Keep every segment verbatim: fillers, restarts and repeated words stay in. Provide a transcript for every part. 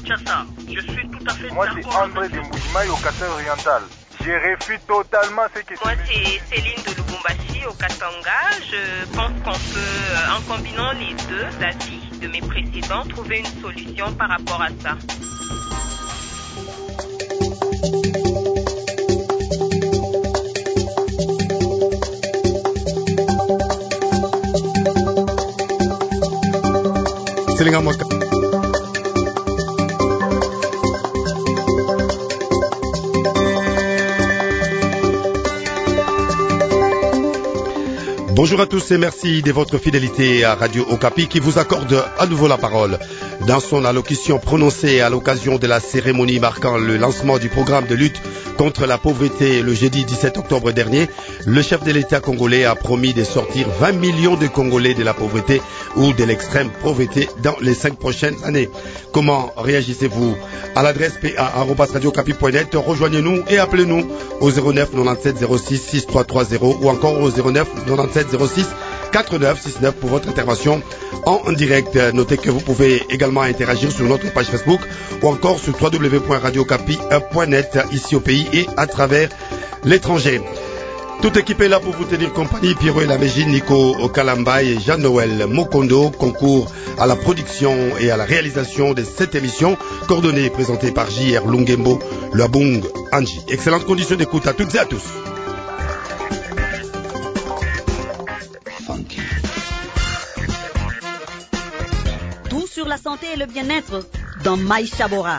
Kinshasa. Je suis tout à fait Moi, d'accord. c'est André de Mbujimaï au Kasai oriental. Je refuse totalement ce que... Moi, c'est Céline de Lubumbashi au Katanga. Je pense qu'on peut, en combinant les deux avis de mes précédents, trouver une solution par rapport à ça. Selinga Mwaka. Bonjour à tous et merci de votre fidélité à Radio Okapi qui vous accorde à nouveau la parole. Dans son allocution prononcée à l'occasion de la cérémonie marquant le lancement du programme de lutte contre la pauvreté le jeudi dix-sept octobre dernier, le chef de l'État congolais a promis de sortir vingt millions de Congolais de la pauvreté ou de l'extrême pauvreté dans les cinq prochaines années. Comment réagissez-vous? À l'adresse p a arobase radio okapi point net, rejoignez-nous et appelez-nous au zéro neuf quatre-vingt-dix-sept zéro six six trois trois zéro ou encore au zéro neuf quatre-vingt-dix-sept zéro six quatre-neuf six neuf pour votre intervention en direct. Notez que vous pouvez également interagir sur notre page Facebook ou encore sur w w w point radio okapi point net ici au pays et à travers l'étranger. Toute équipe est là pour vous tenir compagnie. Pierrot et la Mégine, Nico Kalamba et Jean-Noël Mokondo concourent à la production et à la réalisation de cette émission, coordonnée et présentée par J R Lungembo, Luabung Anji. Excellentes conditions d'écoute à toutes et à tous. Tout sur la santé et le bien-être dans Maïcha Bora.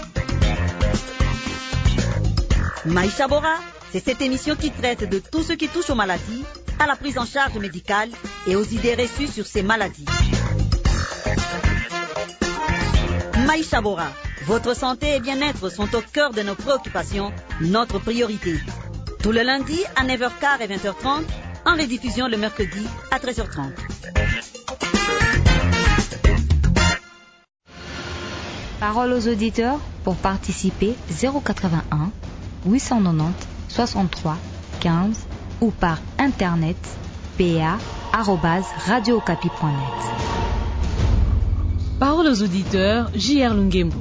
Maïcha Bora, c'est cette émission qui traite de tout ce qui touche aux maladies, à la prise en charge médicale et aux idées reçues sur ces maladies. Maïcha Bora, votre santé et bien-être sont au cœur de nos préoccupations, notre priorité. Tout le lundi à neuf heures quinze et vingt heures trente, en rediffusion le mercredi à treize heures trente. Parole aux auditeurs pour participer zéro quatre-vingt-un huit cent quatre-vingt-dix soixante-trois quinze ou par internet p a arobase radio okapi point net. Parole aux auditeurs, J R Lungembo.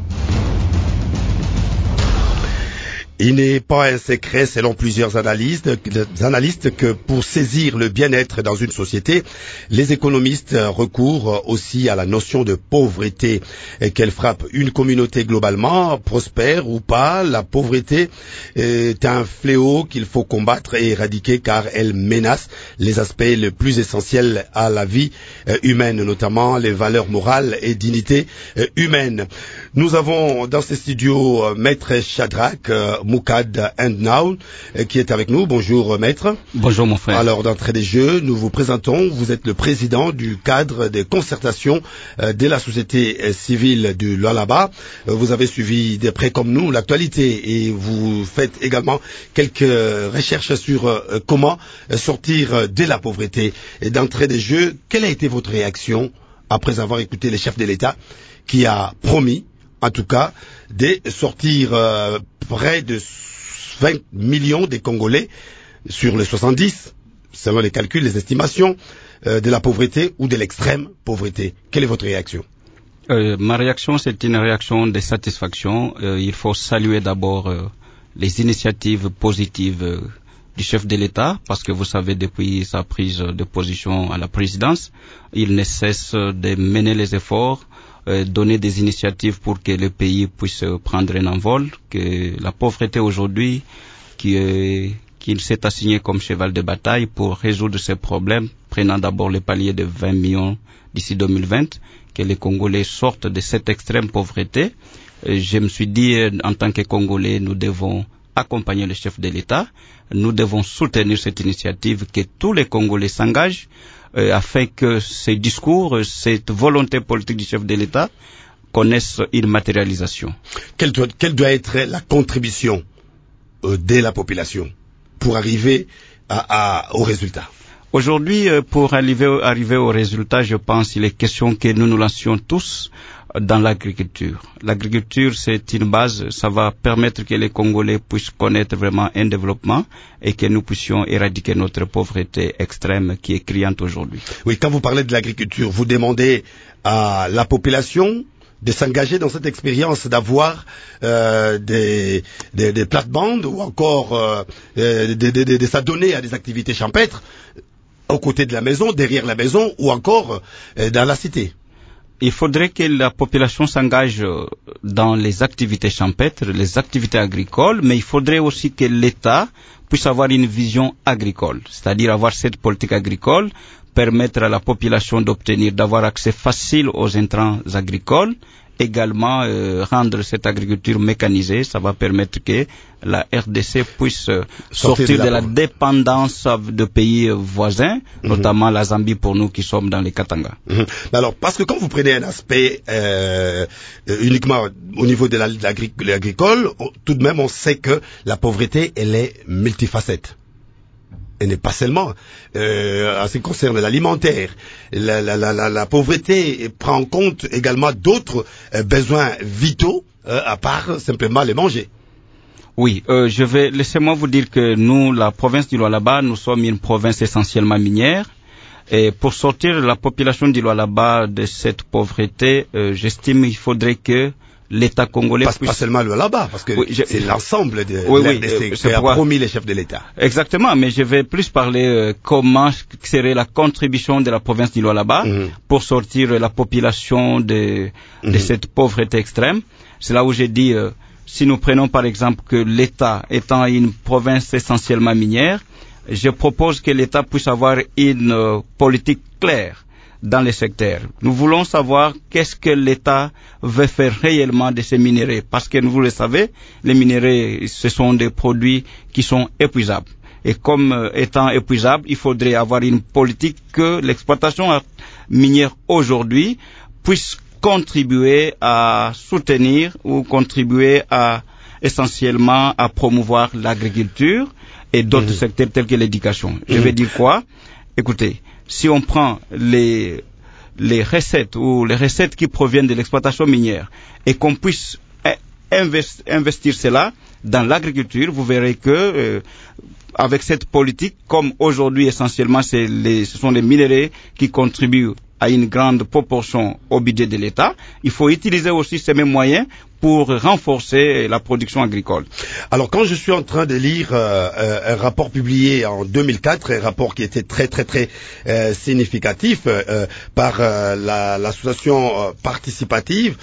Il n'est pas un secret, selon plusieurs analystes, analystes, que pour saisir le bien-être dans une société, les économistes recourent aussi à la notion de pauvreté. Et qu'elle frappe une communauté globalement, prospère ou pas, la pauvreté est un fléau qu'il faut combattre et éradiquer car elle menace les aspects les plus essentiels à la vie humaine, notamment les valeurs morales et dignité humaine. Nous avons dans ces studios Maître Shadrach Moukad Endnow qui est avec nous. Bonjour Maître. Bonjour mon frère. Alors d'entrée des jeux, nous vous présentons, vous êtes le président du cadre de concertation de la société civile du Lualaba. Vous avez suivi de près comme nous l'actualité et vous faites également quelques recherches sur comment sortir de la pauvreté. Et d'entrée des jeux, quelle a été votre réaction après avoir écouté le chef de l'État qui a promis, en tout cas, de sortir euh, près de vingt millions de Congolais sur les soixante-dix, selon les calculs, les estimations, euh, de la pauvreté ou de l'extrême pauvreté. Quelle est votre réaction? euh, Ma réaction, c'est une réaction de satisfaction. Euh, il faut saluer d'abord euh, les initiatives positives euh, du chef de l'État, parce que vous savez, depuis sa prise de position à la présidence, il ne cesse de mener les efforts, euh, donner des initiatives pour que le pays puisse prendre un envol, que la pauvreté aujourd'hui, qui est qu'il s'est assigné comme cheval de bataille pour résoudre ces problèmes, prenant d'abord le palier de vingt millions d'ici deux mille vingt, que les Congolais sortent de cette extrême pauvreté. Et je me suis dit, en tant que Congolais, nous devons accompagner le chef de l'État, nous devons soutenir cette initiative, que tous les Congolais s'engagent euh, afin que ces discours, cette volonté politique du chef de l'État connaissent une matérialisation. Quelle doit, quelle doit être la contribution euh, de la population pour arriver à, à, au résultat? Aujourd'hui, euh, pour arriver, arriver au résultat, je pense qu'il est question que nous nous lancions tous dans l'agriculture. L'agriculture, c'est une base, ça va permettre que les Congolais puissent connaître vraiment un développement et que nous puissions éradiquer notre pauvreté extrême qui est criante aujourd'hui. Oui, quand vous parlez de l'agriculture, vous demandez à la population de s'engager dans cette expérience, d'avoir euh, des, des, des plates-bandes ou encore euh, de, de, de, de s'adonner à des activités champêtres aux côtés de la maison, derrière la maison ou encore euh, dans la cité. Il faudrait que la population s'engage dans les activités champêtres, les activités agricoles, mais il faudrait aussi que l'État puisse avoir une vision agricole, c'est-à-dire avoir cette politique agricole, permettre à la population d'obtenir, d'avoir accès facile aux intrants agricoles, également euh, rendre cette agriculture mécanisée. Ça va permettre que la R D C puisse euh, sortir, sortir de, la, de la dépendance de pays voisins, mm-hmm. notamment la Zambie pour nous qui sommes dans les Katanga. Mm-hmm. Alors, parce que quand vous prenez un aspect euh, uniquement au niveau de l'agricole, tout de même on sait que la pauvreté, elle est multifacette. Et n'est pas seulement euh, en ce qui concerne l'alimentaire. La, la, la, la, la pauvreté prend en compte également d'autres euh, besoins vitaux, euh, à part simplement les manger. Oui, euh, je vais laissez-moi vous dire que nous, la province du Lualaba, nous sommes une province essentiellement minière. Et pour sortir la population du Lualaba de cette pauvreté, euh, j'estime qu'il faudrait que l'État congolais pas, puisse... pas seulement le Lualaba, parce que oui, je... c'est l'ensemble de oui, l'R D C oui, qui a pourquoi... promis les chefs de l'État. Exactement, mais je vais plus parler euh, comment serait la contribution de la province du Lualaba mm-hmm. pour sortir la population de, de mm-hmm. cette pauvreté extrême. C'est là où j'ai dit, euh, si nous prenons par exemple que l'État étant une province essentiellement minière, je propose que l'État puisse avoir une euh, politique claire dans les secteurs. Nous voulons savoir qu'est-ce que l'État veut faire réellement de ces minéraux, parce que vous le savez, les minéraux, ce sont des produits qui sont épuisables. Et comme euh, étant épuisables, il faudrait avoir une politique que l'exploitation minière aujourd'hui puisse contribuer à soutenir ou contribuer à essentiellement à promouvoir l'agriculture et d'autres mmh. secteurs tels que l'éducation. Mmh. Je vais dire quoi? Écoutez, si on prend les, les recettes ou les recettes qui proviennent de l'exploitation minière et qu'on puisse investir, investir cela dans l'agriculture, vous verrez que euh, avec cette politique, comme aujourd'hui essentiellement c'est les, ce sont les minéraux qui contribuent à une grande proportion au budget de l'État, il faut utiliser aussi ces mêmes moyens pour renforcer la production agricole. Alors quand je suis en train de lire euh, un rapport publié en deux mille quatre, un rapport qui était très très très euh, significatif euh, par euh, la, l'association euh, participative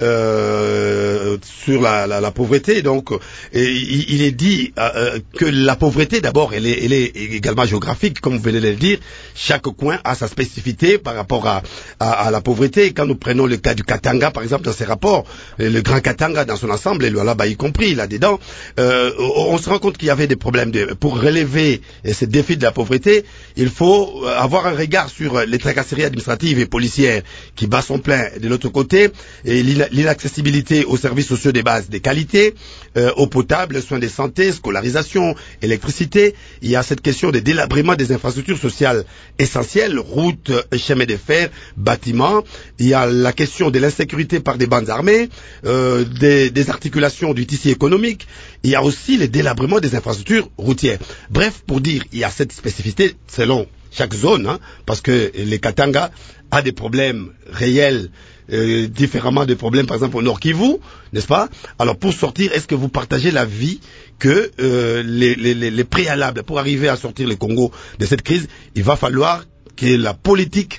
euh, sur la, la, la pauvreté, donc et, il, il est dit euh, que la pauvreté d'abord elle est, elle est également géographique, comme vous venez de le dire. Chaque coin a sa spécificité par rapport à, à, à la pauvreté. Quand nous prenons le cas du Katanga par exemple dans ces rapports, le grand Katanga dans son ensemble, et le Lualaba y compris là-dedans, euh, on se rend compte qu'il y avait des problèmes. De, pour relever ce défi de la pauvreté, il faut avoir un regard sur les tracasseries administratives et policières qui battent son plein de l'autre côté, et l'inaccessibilité aux services sociaux de base de qualité, euh, eau potable, soins de santé, scolarisation, électricité. Il y a cette question de délabrement des infrastructures sociales essentielles, routes, chemins de fer, bâtiments. Il y a la question de l'insécurité par des bandes armées, euh, Des, des articulations du tissu économique. Il y a aussi le délabrement des infrastructures routières. Bref, pour dire, il y a cette spécificité selon chaque zone, hein, parce que les Katanga a des problèmes réels, euh, différemment des problèmes, par exemple, au Nord Kivu, n'est-ce pas? Alors, pour sortir, est-ce que vous partagez l'avis que euh, les, les, les préalables pour arriver à sortir le Congo de cette crise, il va falloir que la politique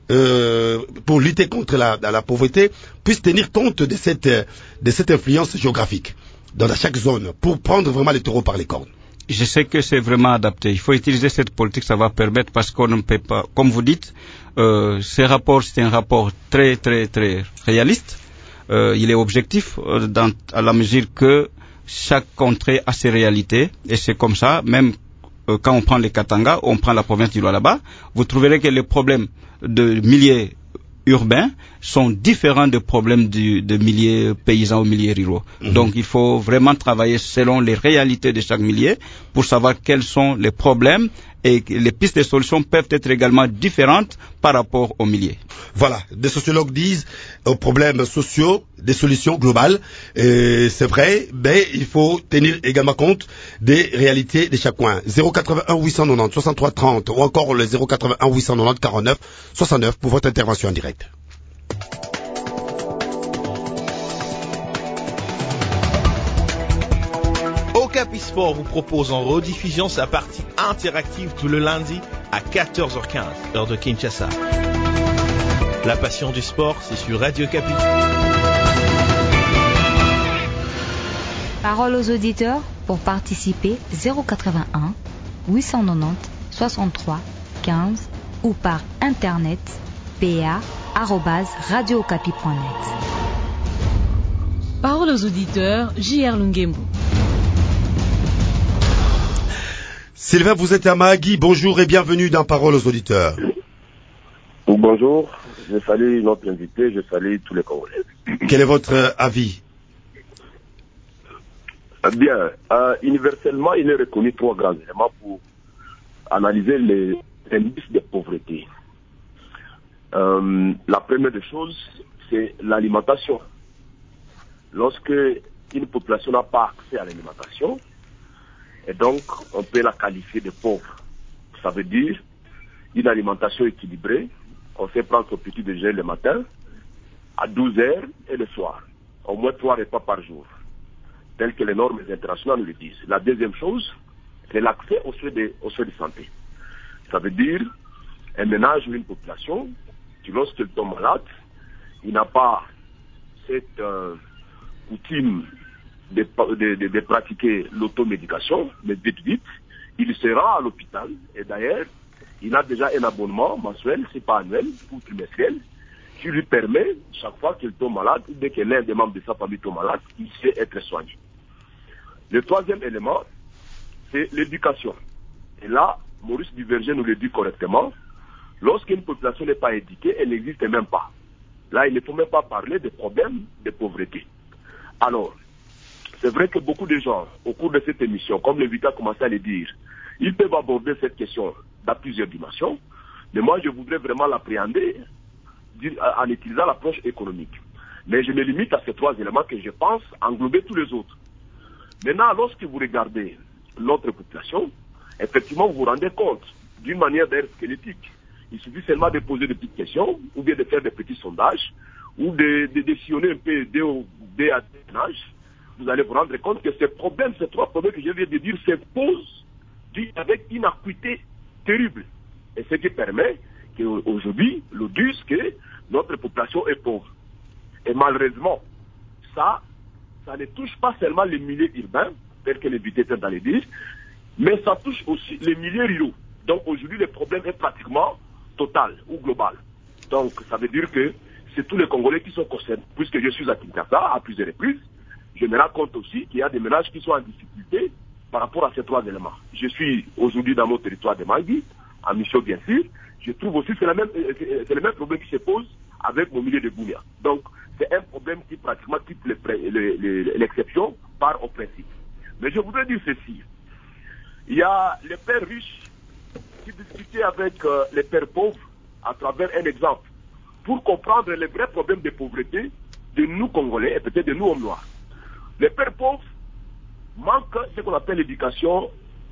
Euh, pour lutter contre la, la pauvreté, puisse tenir compte de cette, de cette influence géographique dans chaque zone pour prendre vraiment le taureau par les cornes? Je sais que c'est vraiment adapté. Il faut utiliser cette politique, ça va permettre, parce qu'on ne peut pas, comme vous dites, euh, ce rapport, c'est un rapport très, très, très réaliste. Euh, il est objectif euh, dans, à la mesure que chaque contrée a ses réalités, et c'est comme ça, même euh, quand on prend les Katanga, on prend la province du Lualaba, vous trouverez que les problèmes de milieux urbains sont différents des problèmes du, de milieux paysans ou milieux ruraux. Mmh. Donc il faut vraiment travailler selon les réalités de chaque milieu pour savoir quels sont les problèmes, et les pistes de solutions peuvent être également différentes par rapport aux milieux. Voilà, des sociologues disent aux problèmes sociaux des solutions globales. Et c'est vrai, mais il faut tenir également compte des réalités de chaque coin. zéro quatre-vingt-un huit cent quatre-vingt-dix soixante-trois trente ou encore le zéro quatre-vingt-un huit cent quatre-vingt-dix quarante-neuf soixante-neuf pour votre intervention en direct. Okapi Sport vous propose en rediffusion sa partie interactive tout le lundi à quatorze heures quinze, heure de Kinshasa. La passion du sport, c'est sur Radio Okapi. Parole aux auditeurs, pour participer zéro quatre-vingt-un huit cent quatre-vingt-dix soixante-trois quinze ou par internet p a arobase radio okapi point net. Parole aux auditeurs, J R Lungembo. Sylvain, vous êtes à Mahagui. Bonjour et bienvenue dans Parole aux auditeurs. Bonjour, je salue notre invité, je salue tous les Congolais. Quel est votre avis? Bien, euh, universellement, il est reconnu trois grands éléments pour analyser les indices de pauvreté. Euh, la première des choses, c'est l'alimentation. Lorsque une population n'a pas accès à l'alimentation, et donc on peut la qualifier de pauvre. Ça veut dire une alimentation équilibrée. On fait prendre son petit déjeuner le matin, à douze heures et le soir. Au moins trois repas par jour, telles que les normes internationales nous le disent. La deuxième chose, c'est l'accès aux soins de, aux soins de santé. Ça veut dire un ménage ou une population qui, lorsqu'il tombe malade, il n'a pas cette euh, coutume de, de, de, de pratiquer l'automédication, mais vite vite, il sera à l'hôpital. Et d'ailleurs, il a déjà un abonnement mensuel, c'est pas annuel, ou trimestriel, qui lui permet, chaque fois qu'il tombe malade, ou dès que l'un des membres de sa famille tombe malade, il sait être soigné. Le troisième élément, c'est l'éducation. Et là, Maurice Duverger nous le dit correctement, lorsqu'une population n'est pas éduquée, elle n'existe même pas. Là, il ne faut même pas parler de problèmes de pauvreté. Alors, c'est vrai que beaucoup de gens, au cours de cette émission, comme l'invité a commencé à le dire, ils peuvent aborder cette question dans plusieurs dimensions, mais moi, je voudrais vraiment l'appréhender en utilisant l'approche économique. Mais je me limite à ces trois éléments que je pense englober tous les autres. Maintenant, lorsque vous regardez notre population, effectivement, vous vous rendez compte, d'une manière d'ailleurs squelettique, il suffit seulement de poser des petites questions, ou bien de faire des petits sondages, ou de, de, de sillonner un peu dès à des âges. Vous allez vous rendre compte que ces problèmes, ces trois problèmes que je viens de dire, s'imposent avec une acuité terrible. Et ce qui permet qu'aujourd'hui, l'on dise que notre population est pauvre. Et malheureusement, ça, ça ne touche pas seulement les milieux urbains, tel que l'invité était dans les dire, mais ça touche aussi les milieux ruraux. Donc aujourd'hui, le problème est pratiquement total ou global. Donc ça veut dire que c'est tous les Congolais qui sont concernés. Puisque je suis à Kinshasa à plusieurs reprises, je me rends compte aussi qu'il y a des ménages qui sont en difficulté par rapport à ces trois éléments. Je suis aujourd'hui dans mon territoire de Mahagui, en mission bien sûr. Je trouve aussi que c'est, la même, c'est le même problème qui se pose avec mon milieu de Bounia. Donc c'est un problème qui pratiquement quitte l'exception par au principe. Mais je voudrais dire ceci. Il y a les pères riches qui discutaient avec euh, les pères pauvres à travers un exemple pour comprendre les vrais problèmes de pauvreté de nous Congolais et peut-être de nous hommes noirs. Les pères pauvres manquent ce qu'on appelle l'éducation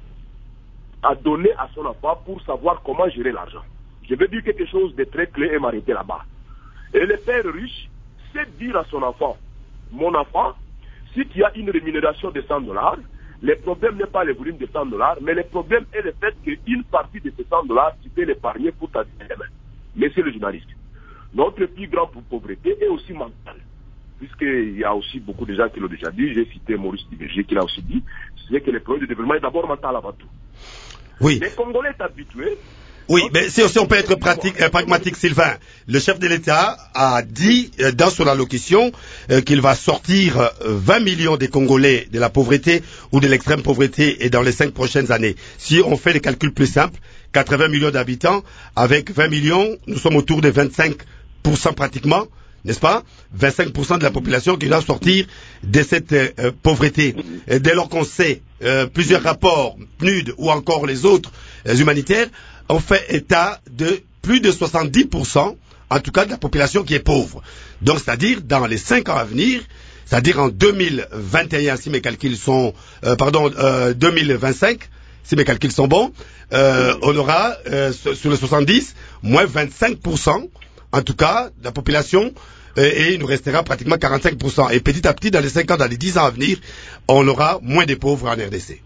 à donner à son enfant pour savoir comment gérer l'argent. Je vais dire quelque chose de très clé et m'arrêter là-bas. Et le père riche sait dire à son enfant, mon enfant, si tu as une rémunération de cent dollars, le problème n'est pas le volume de cent dollars, mais le problème est le fait qu'une partie de ces cent dollars, tu peux l'épargner pour ta demain. Monsieur le journaliste, notre plus grande pauvreté est aussi mentale. Puisqu'il y a aussi beaucoup de gens qui l'ont déjà dit, j'ai cité Maurice Duverger qui l'a aussi dit, c'est que le problème de développement est d'abord mental avant tout. Oui. Les Congolais sont habitués. Oui, mais si, si on peut être pratique, euh, pragmatique, Sylvain, le chef de l'État a dit euh, dans son allocution euh, qu'il va sortir euh, vingt millions des Congolais de la pauvreté ou de l'extrême pauvreté et dans les cinq prochaines années. Si on fait les calculs plus simples, quatre-vingts millions d'habitants, avec vingt millions, nous sommes autour de vingt-cinq pour cent pratiquement, n'est-ce pas? vingt-cinq pour cent de la population qui doit sortir de cette euh, pauvreté. Et dès lors qu'on sait euh, plusieurs rapports, P N U D ou encore les autres euh, humanitaires, on fait état de plus de soixante-dix pour cent, en tout cas de la population qui est pauvre. Donc, c'est-à-dire, dans les cinq ans à venir, c'est-à-dire en deux mille vingt et un, si mes calculs sont, euh, pardon, euh, deux mille vingt-cinq, si mes calculs sont bons, euh, on aura, euh, sur les soixante-dix, moins vingt-cinq pour cent, en tout cas, de la population et, et il nous restera pratiquement quarante-cinq pour cent. Et petit à petit, dans les cinq ans, dans les dix ans à venir, on aura moins de pauvres en R D C.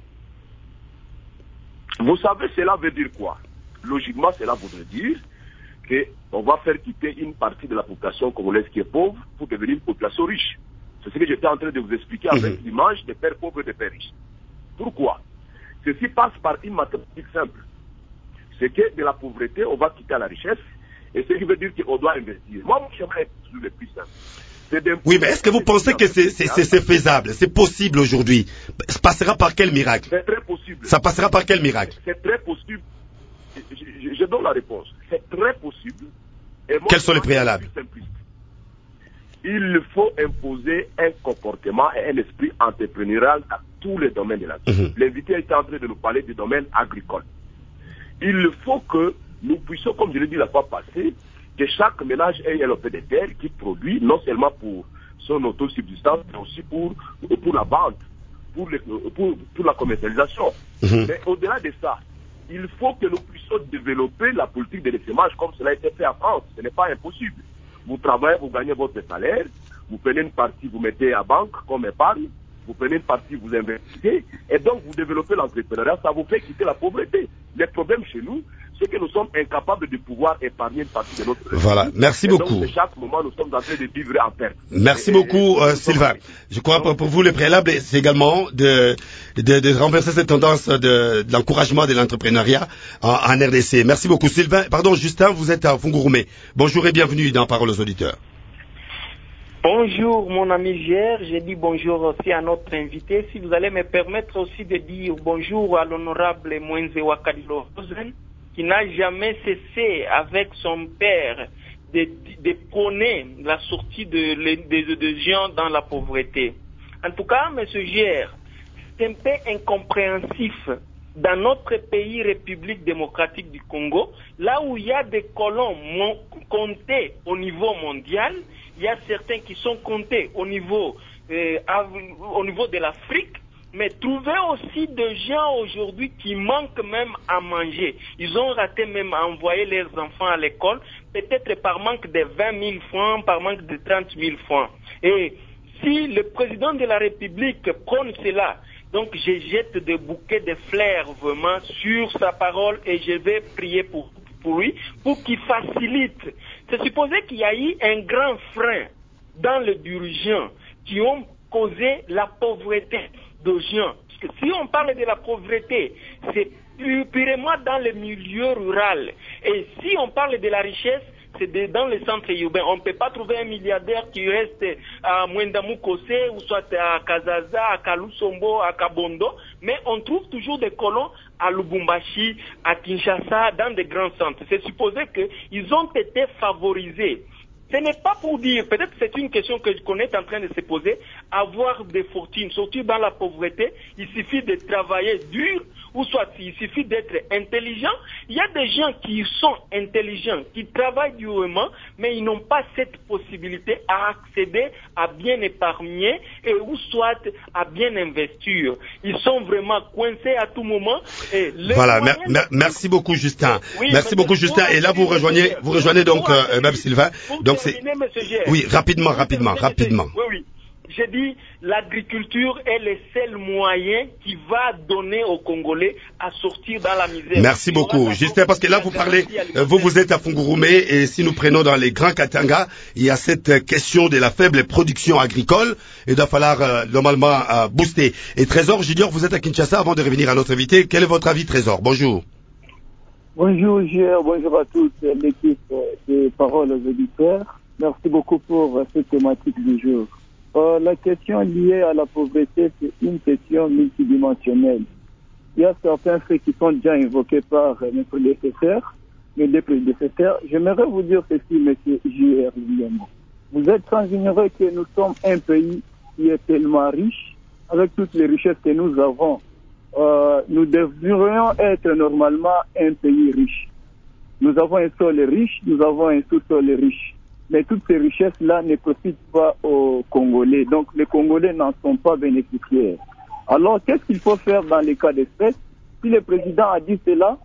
Vous savez, cela veut dire quoi? Logiquement, cela voudrait dire qu'on va faire quitter une partie de la population congolaise qui est pauvre pour devenir une population riche. C'est ce que j'étais en train de vous expliquer avec mmh. l'image des pères pauvres et des pères riches. Pourquoi? Ceci passe par une mathématique simple. C'est que de la pauvreté, on va quitter à la richesse, et ce qui veut dire qu'on doit investir. Moi, j'aimerais être le plus simple. Oui, mais est-ce que vous pensez que c'est faisable? C'est possible aujourd'hui? Ça passera par quel miracle? C'est très possible. Ça passera par quel miracle? C'est très possible. Je, je, je donne la réponse. C'est très possible. Et moi, quels sont les préalables? Il faut imposer un comportement et un esprit entrepreneurial dans tous les domaines de la vie. Mmh. L'invité était en train de nous parler du domaine agricole. Il faut que nous puissions, comme je l'ai dit la fois passée, que chaque ménage ait un lopin de terre qui produit, non seulement pour son autosubsistance, mais aussi pour, pour la vente, pour, les, pour, pour la commercialisation. Mmh. Mais au-delà de ça, il faut que nous puissions développer la politique de l'essaimage comme cela a été fait en France. Ce n'est pas impossible. Vous travaillez, vous gagnez votre salaire, vous prenez une partie, vous mettez à banque comme épargne, vous prenez une partie, vous investissez, et donc vous développez l'entrepreneuriat, ça vous fait quitter la pauvreté. Le problème chez nous, c'est que nous sommes incapables de pouvoir épargner une partie de notre... Voilà, merci et beaucoup. Donc, chaque moment, nous sommes en train de vivre en perte. Merci et, beaucoup, et, euh, Sylvain. Je crois que pour vous, le préalable, c'est également de, de, de renverser cette tendance de, de l'encouragement de l'entrepreneuriat en, en R D C. Merci beaucoup, Sylvain. Pardon, Justin, vous êtes à Fungurume. Bonjour et bienvenue dans Parole aux auditeurs. Bonjour mon ami Gère, j'ai dit bonjour aussi à notre invité. Si vous allez me permettre aussi de dire bonjour à l'honorable Mwenze Wakadilo Rosen, qui n'a jamais cessé avec son père de, de prôner la sortie de, de, de, de gens dans la pauvreté. En tout cas, M. Gère, c'est un peu incompréhensif dans notre pays, République démocratique du Congo, là où il y a des colons comptés au niveau mondial, il y a certains qui sont comptés au niveau, euh, au niveau de l'Afrique, mais trouver aussi des gens aujourd'hui qui manquent même à manger. Ils ont raté même à envoyer leurs enfants à l'école, peut-être par manque de vingt mille francs, par manque de trente mille francs. Et si le président de la République prône cela, donc je jette des bouquets de fleurs vraiment sur sa parole et je vais prier pour, pour lui, pour qu'il facilite. C'est supposé qu'il y a eu un grand frein dans les dirigeants qui ont causé la pauvreté de gens. Parce que si on parle de la pauvreté, c'est purement dans le milieu rural. Et si on parle de la richesse, c'est dans les centres urbains. On ne peut pas trouver un milliardaire qui reste à Mwendamukose, ou soit à Kazaza, à Kalusombo, à Kabondo, mais on trouve toujours des colons à Lubumbashi, à Kinshasa, dans des grands centres. C'est supposé qu'ils ont été favorisés. Ce n'est pas pour dire, peut-être c'est une question que qu'on est en train de se poser, avoir des fortunes, sortir dans la pauvreté, il suffit de travailler dur, ou soit il suffit d'être intelligent. Il y a des gens qui sont intelligents, qui travaillent durement, mais ils n'ont pas cette possibilité à accéder à bien épargner, et ou soit à bien investir. Ils sont vraiment coincés à tout moment. Et voilà, mer mer merci beaucoup Justin. Oui, merci beaucoup Justin. Et là vous rejoignez, vous rejoignez donc euh, même Sylvain. Donc c'est oui, rapidement, rapidement, rapidement. Oui, oui. J'ai dit, l'agriculture est le seul moyen qui va donner aux Congolais à sortir dans la misère. Merci beaucoup, Justin, parce que là vous parlez, vous vous êtes à Fungurume, et si nous prenons dans les grands Katanga, il y a cette question de la faible production agricole, et il va falloir euh, normalement euh, booster. Et Trésor, Junior, vous êtes à Kinshasa, avant de revenir à notre invité, quel est votre avis, Trésor? Bonjour. Bonjour, Gérard, bonjour à toute l'équipe des Paroles aux auditeurs. Merci beaucoup pour cette thématique du jour. Euh, la question liée à la pauvreté, c'est une question multidimensionnelle. Il y a certains faits qui sont déjà invoqués par mes prédécesseurs, mes deux prédécesseurs. J'aimerais vous dire ceci, monsieur J R Vous êtes sans ignorer que nous sommes un pays qui est tellement riche, avec toutes les richesses que nous avons. Euh, nous devrions être normalement un pays riche. Nous avons un sol riche, nous avons un sous-sol riche. Mais toutes ces richesses-là ne profitent pas aux Congolais. Donc les Congolais n'en sont pas bénéficiaires. Alors qu'est-ce qu'il faut faire dans les cas d'espèce? Si le président a dit cela,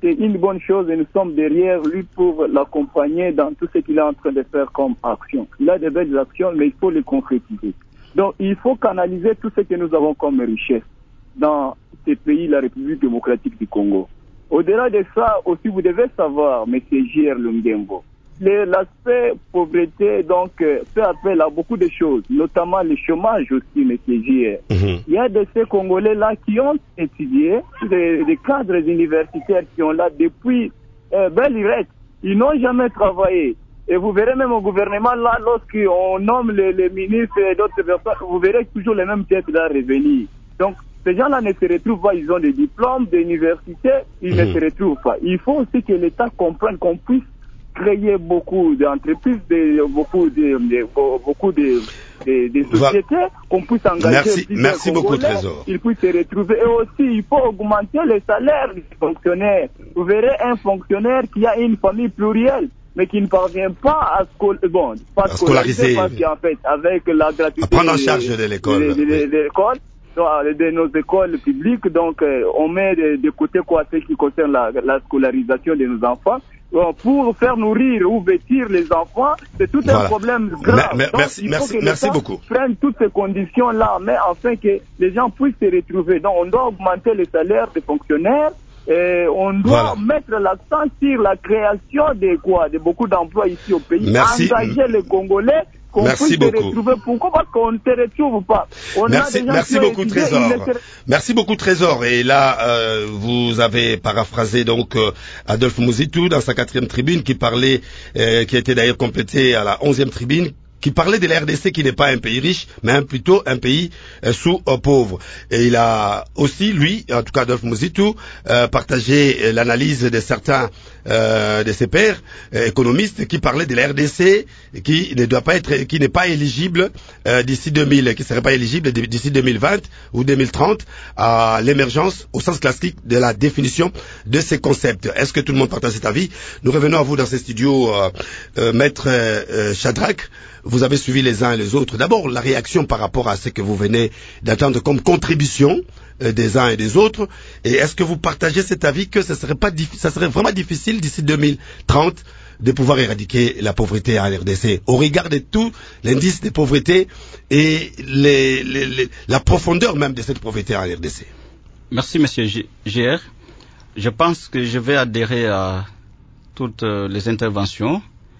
c'est une bonne chose et nous sommes derrière lui pour l'accompagner dans tout ce qu'il est en train de faire comme action. Il a de belles actions, mais il faut les concrétiser. Donc, il faut canaliser tout ce que nous avons comme richesse dans ces pays, la République démocratique du Congo. Au-delà de ça, aussi, vous devez savoir, M. J R Lungembo, l'aspect pauvreté, donc, euh, fait appel à beaucoup de choses, notamment le chômage aussi, M. J R. Mm-hmm. Il y a de ces Congolais-là qui ont étudié, des, des cadres universitaires qui sont là depuis euh, belle lurette. Ils n'ont jamais travaillé. Et vous verrez même au gouvernement, là, lorsqu'on nomme les, les ministres et d'autres personnes, vous verrez toujours les mêmes têtes là revenir. Donc, ces gens-là ne se retrouvent pas, ils ont des diplômes d'université, ils mmh. ne se retrouvent pas. Il faut aussi que l'État comprenne qu'on puisse créer beaucoup d'entreprises, de, beaucoup de, de beaucoup de, de, de sociétés, Va. qu'on puisse engager. Merci, merci beaucoup, Trésor. Ils puissent se retrouver. Et aussi, il faut augmenter les salaires des fonctionnaires. Vous verrez un fonctionnaire qui a une famille plurielle, mais qui ne parvient pas à, scol bon, pas à scolariser, parce qu'en fait, avec la gratuité à prendre en charge de, de l'école, de, de, de, de l'école, de nos écoles publiques, donc euh, on met de, de côté quoi ce qui concerne la, la scolarisation de nos enfants. Pour faire nourrir ou vêtir les enfants, c'est tout voilà. un problème grave. Mais, mais, donc, merci, merci, merci beaucoup. Prennent toutes ces conditions-là, mais afin que les gens puissent se retrouver. Donc, on doit augmenter les salaires des fonctionnaires. Et on doit voilà. mettre l'accent sur la création de quoi, de beaucoup d'emplois ici au pays. Merci. Engager les Congolais. Qu'on merci beaucoup. Se retrouver. Pourquoi? Parce qu'on ne se retrouve pas. On merci, merci beaucoup, étudié, Trésor. Merci beaucoup, Trésor. Et là, euh, vous avez paraphrasé donc euh, Adolphe Muzitu dans sa quatrième tribune qui parlait, euh, qui a été d'ailleurs complétée à la onzième tribune, qui parlait de la R D C qui n'est pas un pays riche, mais plutôt un pays euh, sous-pauvre. Euh, et il a aussi, lui, en tout cas Adolphe Muzitu, euh, partagé euh, l'analyse de certains euh, de ses pairs euh, économistes qui parlaient de la R D C qui ne doit pas être, qui n'est pas éligible euh, d'ici deux mille, qui serait pas éligible d'ici deux mille vingt ou deux mille trente à l'émergence au sens classique de la définition de ces concepts. Est-ce que tout le monde partage cet avis? Nous revenons à vous dans ces studios, euh, euh, Maître euh, Shadrach. Vous avez suivi les uns et les autres. D'abord, la réaction par rapport à ce que vous venez d'attendre comme contribution euh, des uns et des autres. Et est-ce que vous partagez cet avis que ce serait pas ça serait vraiment difficile d'ici deux mille trente de pouvoir éradiquer la pauvreté en R D C au regard de tout l'indice de pauvreté et les, les, les, la profondeur même de cette pauvreté en R D C? Merci, Monsieur G R. Je pense que je vais adhérer à toutes euh, les interventions.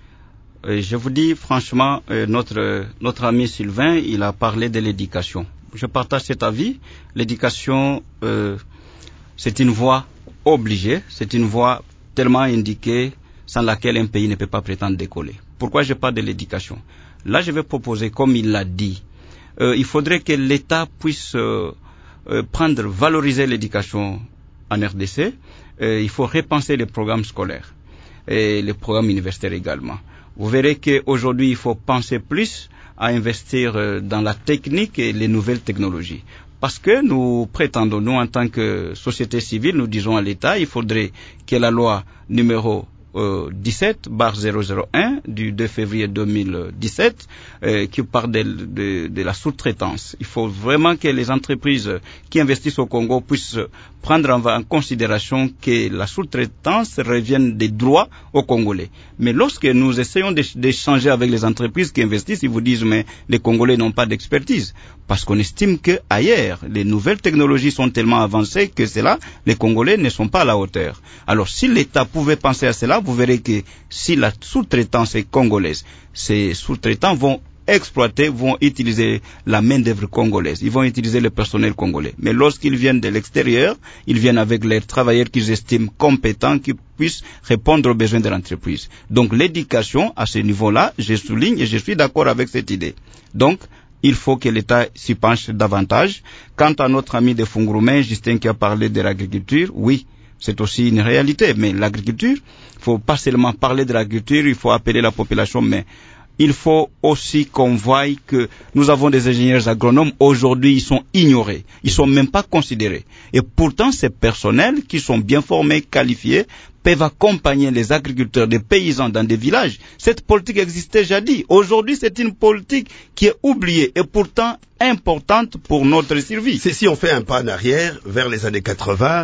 Je vous dis franchement, euh, notre notre ami Sylvain, il a parlé de l'éducation. Je partage cet avis. L'éducation, euh, c'est une voie obligée, c'est une voie tellement indiquée sans laquelle un pays ne peut pas prétendre décoller. Pourquoi je parle de l'éducation? Là, je vais proposer, comme il l'a dit, euh, il faudrait que l'État puisse euh, euh, prendre, valoriser l'éducation en R D C. Euh, il faut repenser les programmes scolaires et les programmes universitaires également. Vous verrez qu'aujourd'hui, il faut penser plus à investir dans la technique et les nouvelles technologies. Parce que nous prétendons, nous en tant que société civile, nous disons à l'État, il faudrait que la loi numéro euh, dix-sept barre zéro zéro un du deux février deux mille dix-sept euh, qui parle de, de, de la sous-traitance. Il faut vraiment que les entreprises qui investissent au Congo puissent prendre en, en considération que la sous-traitance revienne des droits aux Congolais. Mais lorsque nous essayons d'échanger avec les entreprises qui investissent, ils vous disent mais les Congolais n'ont pas d'expertise. Parce qu'on estime que ailleurs, les nouvelles technologies sont tellement avancées que c'est là, les Congolais ne sont pas à la hauteur. Alors si l'État pouvait penser à cela, vous verrez que si la sous-traitance est congolaise, ces sous-traitants vont exploiter, vont utiliser la main-d'œuvre congolaise. Ils vont utiliser le personnel congolais. Mais lorsqu'ils viennent de l'extérieur, ils viennent avec les travailleurs qu'ils estiment compétents, qui puissent répondre aux besoins de l'entreprise. Donc l'éducation, à ce niveau-là, je souligne et je suis d'accord avec cette idée. Donc, il faut que l'État s'y penche davantage. Quant à notre ami de Fungroumen, Justin, qui a parlé de l'agriculture, oui, c'est aussi une réalité. Mais l'agriculture, il faut pas seulement parler de l'agriculture, il faut appeler la population, mais il faut aussi qu'on voie que nous avons des ingénieurs agronomes. Aujourd'hui, ils sont ignorés. Ils sont même pas considérés. Et pourtant, ces personnels qui sont bien formés, qualifiés, peuvent accompagner les agriculteurs, des paysans dans des villages. Cette politique existait jadis. Aujourd'hui, c'est une politique qui est oubliée et pourtant importante pour notre survie. C'est si on fait un pas en arrière vers les années quatre-vingts,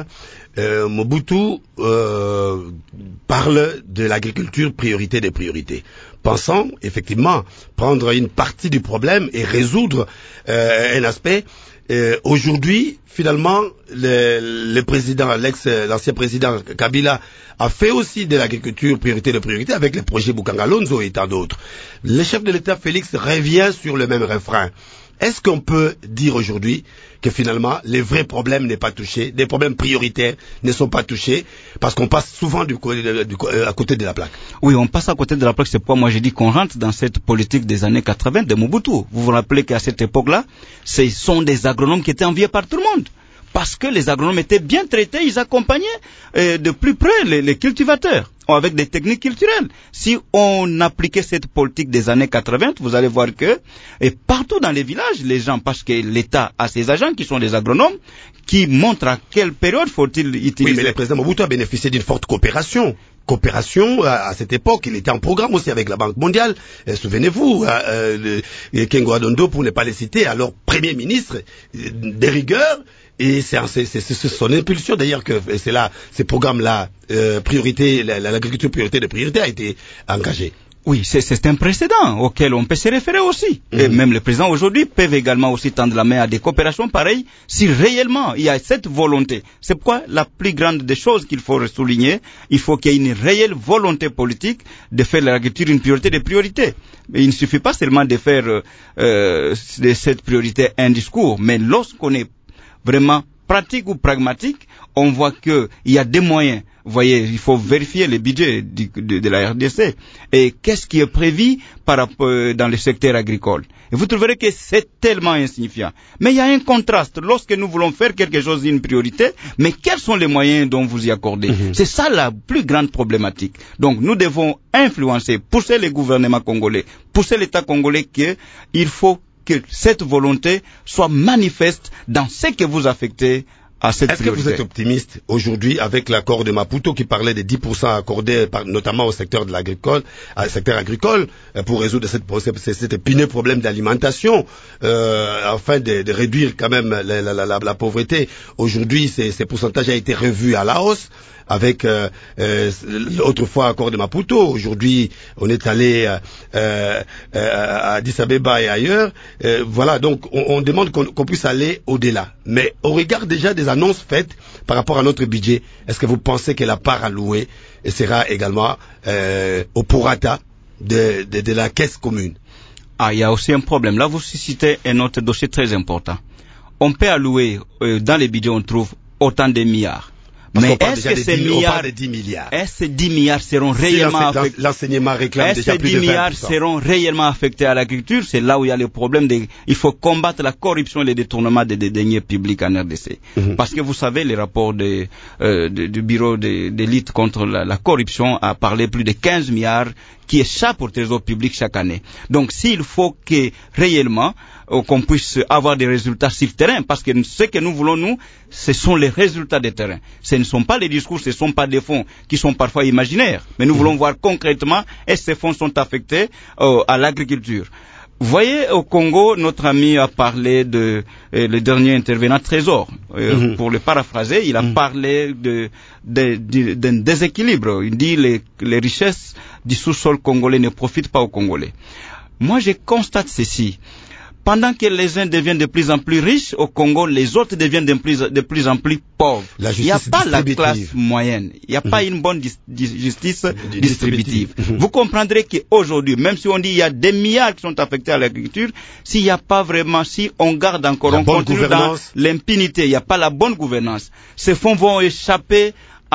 euh, Mobutu euh, parle de l'agriculture priorité des priorités, pensant effectivement prendre une partie du problème et résoudre euh, un aspect. Euh, aujourd'hui, finalement, le, le président, l'ex, l'ancien président Kabila a fait aussi de l'agriculture priorité de priorité avec les projets Bukangalonzo et tant d'autres. Le chef de l'État Félix revient sur le même refrain. Est-ce qu'on peut dire aujourd'hui que finalement les vrais problèmes n'est pas touchés, des problèmes prioritaires ne sont pas touchés, parce qu'on passe souvent du, du, du, à côté de la plaque? Oui, on passe à côté de la plaque. C'est pourquoi moi j'ai dit qu'on rentre dans cette politique des années quatre-vingt de Mobutu. Vous vous rappelez qu'à cette époque-là, ce sont des agronomes qui étaient enviés par tout le monde. Parce que les agronomes étaient bien traités, ils accompagnaient euh, de plus près les, les cultivateurs avec des techniques culturelles. Si on appliquait cette politique des années quatre-vingt, vous allez voir que et partout dans les villages, les gens, parce que l'État a ses agents qui sont des agronomes, qui montrent à quelle période faut-il utiliser. Oui, mais le président Mobutu a bénéficié d'une forte coopération. Coopération, à, à cette époque, il était en programme aussi avec la Banque mondiale. Euh, souvenez-vous, euh, le, Kengo Adondo, pour ne pas les citer, alors Premier ministre, euh, des rigueurs. Et c'est, c'est, c'est, c'est son impulsion d'ailleurs que c'est là, ces programmes-là, euh, priorité, la, l'agriculture priorité de priorité a été engagée. Oui, c'est, c'est un précédent auquel on peut se référer aussi. Mm-hmm. Et même les présidents aujourd'hui peuvent également aussi tendre la main à des coopérations pareilles si réellement il y a cette volonté. C'est pourquoi la plus grande des choses qu'il faut souligner, il faut qu'il y ait une réelle volonté politique de faire l'agriculture une priorité des priorités. Mais il ne suffit pas seulement de faire euh, de cette priorité un discours, mais lorsqu'on est vraiment pratique ou pragmatique, on voit que il y a des moyens. Vous voyez, il faut vérifier les budgets du, de, de la R D C. Et qu'est-ce qui est prévu par rapport dans le secteur agricole? Et vous trouverez que c'est tellement insignifiant. Mais il y a un contraste. Lorsque nous voulons faire quelque chose d'une priorité, mais quels sont les moyens dont vous y accordez? Mm-hmm. C'est ça la plus grande problématique. Donc nous devons influencer, pousser les gouvernements congolais, pousser l'État congolais qu'il faut que cette volonté soit manifeste dans ce que vous affectez à cette Est-ce priorité. que vous êtes optimiste aujourd'hui avec l'accord de Maputo qui parlait des dix pour cent accordés par, notamment au secteur de l'agricole, au secteur agricole, pour résoudre cette, cet épineux problème d'alimentation, euh, afin de, de réduire quand même la, la, la, la pauvreté. Aujourd'hui, ces, ces pourcentages ont été revus à la hausse. Avec euh, euh, autrefois accord de Maputo, aujourd'hui on est allé euh, euh, à Addis Abeba et ailleurs. Euh, voilà, donc on, on demande qu'on, qu'on puisse aller au-delà. Mais au regard déjà des annonces faites par rapport à notre budget, est-ce que vous pensez que la part allouée sera également euh, au prorata de, de, de la caisse commune? Ah, il y a aussi un problème. Là, vous citez un autre dossier très important. On peut allouer, euh, dans les budgets, on trouve autant de milliards. Parce mais est-ce que ces dix, milliards, de dix milliards, est-ce que dix milliards seront si réellement affectés? L'enseignement réclame est-ce déjà plus de vingt pour cent. dix milliards seront réellement affectés à l'agriculture? C'est là où il y a le problème. De, il faut combattre la corruption et les détournements des, des deniers publics en R D C. Mm-hmm. Parce que vous savez, les rapports de, euh, de, du bureau de, de lutte contre la, la corruption a parlé plus de quinze milliards qui échappent au trésor public chaque année. Donc s'il faut que réellement qu'on puisse avoir des résultats sur le terrain, parce que ce que nous voulons, nous, ce sont les résultats de terrain. Ce ne sont pas les discours, ce ne sont pas des fonds qui sont parfois imaginaires, mais nous voulons voir concrètement est-ce que ces fonds sont affectés euh, à l'agriculture. Vous voyez, au Congo, notre ami a parlé de euh, le dernier intervenant Trésor. Euh, mm-hmm. Pour le paraphraser, il a mm-hmm. parlé de, de, de, d'un déséquilibre. Il dit les, les richesses du sous-sol congolais ne profitent pas aux Congolais. Moi, je constate ceci. Pendant que les uns deviennent de plus en plus riches, au Congo, les autres deviennent de plus, de plus en plus pauvres. Il n'y a pas la classe moyenne. Il n'y a mmh. pas une bonne dis- dis- justice distributive. distributive. Mmh. Vous comprendrez qu'aujourd'hui, même si on dit qu'il y a des milliards qui sont affectés à l'agriculture, s'il n'y a pas vraiment, si on garde encore, on continue dans l'impunité, il n'y a pas la bonne gouvernance, ces fonds vont échapper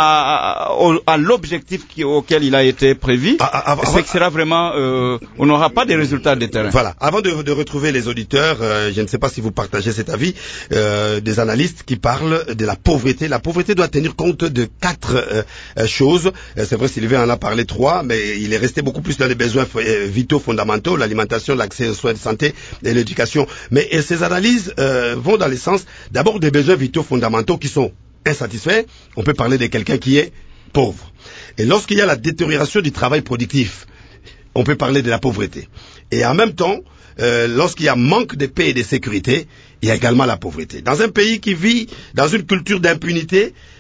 À, à, à l'objectif qui, auquel il a été prévu, ah, ah, ah, c'est que sera vraiment, euh, on n'aura pas des résultats de terrain. Voilà. Avant de, de retrouver les auditeurs, euh, je ne sais pas si vous partagez cet avis, euh, des analystes qui parlent de la pauvreté. La pauvreté doit tenir compte de quatre euh, choses. C'est vrai, Sylvain en a parlé trois, mais il est resté beaucoup plus dans les besoins vitaux fondamentaux, l'alimentation, l'accès aux soins de santé et l'éducation. Mais et ces analyses euh, vont dans le sens d'abord des besoins vitaux fondamentaux qui sont insatisfait, on peut parler de quelqu'un qui est pauvre. Et lorsqu'il y a la détérioration du travail productif, on peut parler de la pauvreté. Et en même temps, euh, lorsqu'il y a manque de paix et de sécurité, il y a également la pauvreté. Dans un pays qui vit dans une culture d'impunité,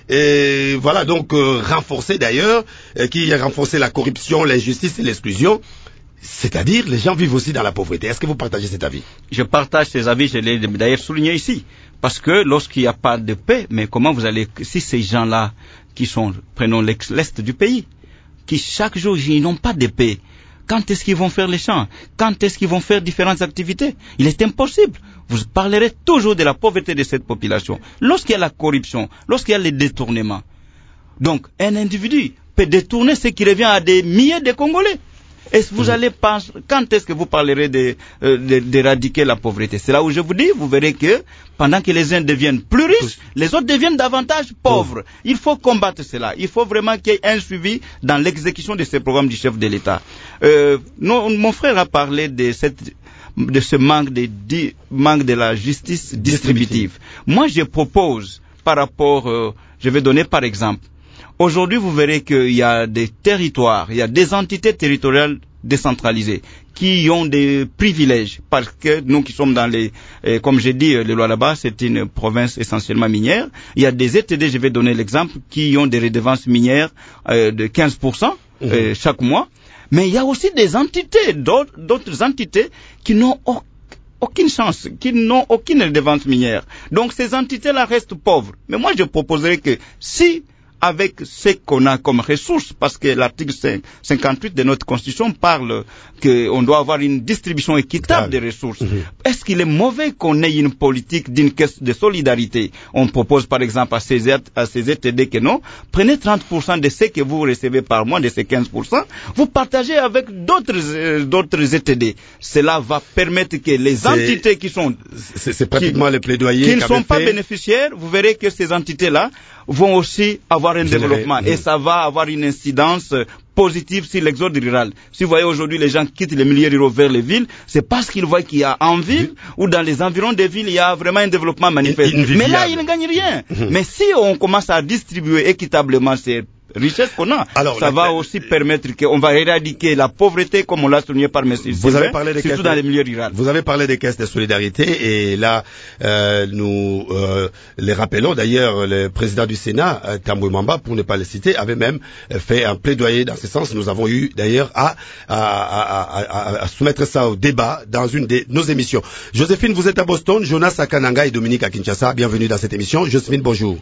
et voilà donc euh, renforcer d'ailleurs, euh, qui a renforcé la corruption, l'injustice et l'exclusion. C'est-à-dire, les gens vivent aussi dans la pauvreté. Est-ce que vous partagez cet avis? Je partage ces avis, je l'ai d'ailleurs souligné ici. Parce que lorsqu'il n'y a pas de paix, mais comment vous allez, si ces gens-là, qui sont, prenons l'est du pays, qui chaque jour, ils n'ont pas de paix, quand est-ce qu'ils vont faire les champs? Quand est-ce qu'ils vont faire différentes activités? Il est impossible. Vous parlerez toujours de la pauvreté de cette population. Lorsqu'il y a la corruption, lorsqu'il y a les détournements. Donc, un individu peut détourner ce qui revient à des milliers de Congolais. Est-ce que vous allez penser, quand est-ce que vous parlerez de, euh, de, d'éradiquer la pauvreté? C'est là où je vous dis, vous verrez que pendant que les uns deviennent plus riches, les autres deviennent davantage pauvres. Il faut combattre cela. Il faut vraiment qu'il y ait un suivi dans l'exécution de ces programmes du chef de l'État. Euh, non, mon frère a parlé de cette, de ce manque de, de, manque de la justice distributive. Moi, je propose par rapport, euh, je vais donner par exemple. Aujourd'hui, vous verrez qu'il y a des territoires, il y a des entités territoriales décentralisées qui ont des privilèges parce que nous qui sommes dans les, euh, comme j'ai dit, le Lualaba, c'est une province essentiellement minière. Il y a des E T D, je vais donner l'exemple, qui ont des redevances minières euh, de quinze pour cent euh, mmh. chaque mois. Mais il y a aussi des entités, d'autres, d'autres entités qui n'ont aucun aucune chance, qui n'ont aucune redevance minière. Donc ces entités-là restent pauvres. Mais moi je proposerais que si avec ce qu'on a comme ressources, parce que l'article cinquante-huit de notre Constitution parle qu'on doit avoir une distribution équitable des ressources. Mmh. Est-ce qu'il est mauvais qu'on ait une politique d'une caisse de solidarité? On propose par exemple à ces, à ces E T D que non, prenez trente pour cent de ce que vous recevez par mois, de ces quinze pour cent, vous partagez avec d'autres euh, d'autres E T D. Cela va permettre que les c'est, entités qui sont... C'est, c'est pratiquement qui, le plaidoyer qui ne sont pas fait... bénéficiaires, vous verrez que ces entités-là vont aussi avoir un Généré. développement mmh. et ça va avoir une incidence positive sur l'exode rural. Si vous voyez aujourd'hui les gens quittent les milieux ruraux vers les villes, c'est parce qu'ils voient qu'il y a en ville mmh. ou dans les environs des villes, il y a vraiment un développement manifeste. Une, une Mais là, ils ne gagnent rien. Mmh. Mais si on commence à distribuer équitablement ces richesse qu'on a. Alors, ça la, va aussi euh, permettre qu'on va éradiquer la pauvreté, comme on l'a souligné par M. Sylvain, vous avez parlé des surtout caisses dans les milieux ruraux. Vous avez parlé des caisses de solidarité et là, euh, nous euh, les rappelons. D'ailleurs, le président du Sénat, euh, Tambwe Mwamba, pour ne pas le citer, avait même euh, fait un plaidoyer dans ce sens. Nous avons eu d'ailleurs à, à, à, à, à soumettre ça au débat dans une de nos émissions. Joséphine, vous êtes à Boston, Jonas à Kananga et Dominique à Kinshasa. Bienvenue dans cette émission. Joséphine, bonjour.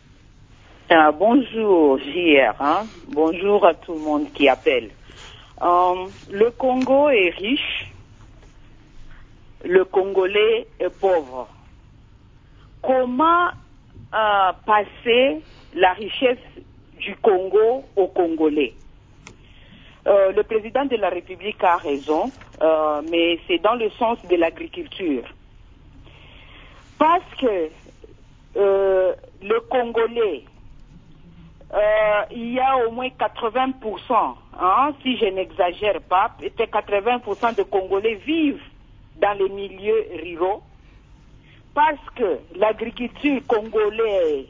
Ah, bonjour J R, hein? Bonjour à tout le monde qui appelle. Euh, le Congo est riche, le Congolais est pauvre. Comment euh, passer la richesse du Congo aux Congolais? euh, Le président de la République a raison, euh, mais c'est dans le sens de l'agriculture. Parce que euh, le Congolais, Euh, il y a au moins quatre-vingts pour cent, hein, si je n'exagère pas, peut-être quatre-vingts pour cent de Congolais vivent dans les milieux ruraux, parce que l'agriculture congolaise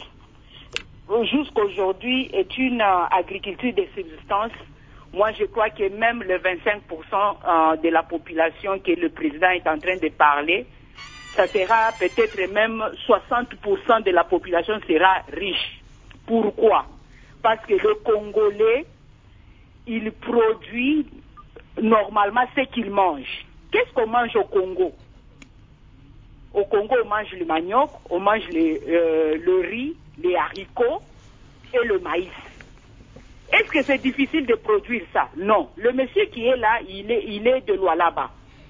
jusqu'aujourd'hui est une euh, agriculture de subsistance. Moi, je crois que même le vingt-cinq pour cent euh, de la population que le président est en train de parler, ça sera peut-être même soixante pour cent de la population sera riche. Pourquoi? Parce que le Congolais, il produit normalement ce qu'il mange. Qu'est-ce qu'on mange au Congo? Au Congo, on mange le manioc, on mange le, euh, le riz, les haricots et le maïs. Est-ce que c'est difficile de produire ça? Non. Le monsieur qui est là, il est, il est de Lualaba.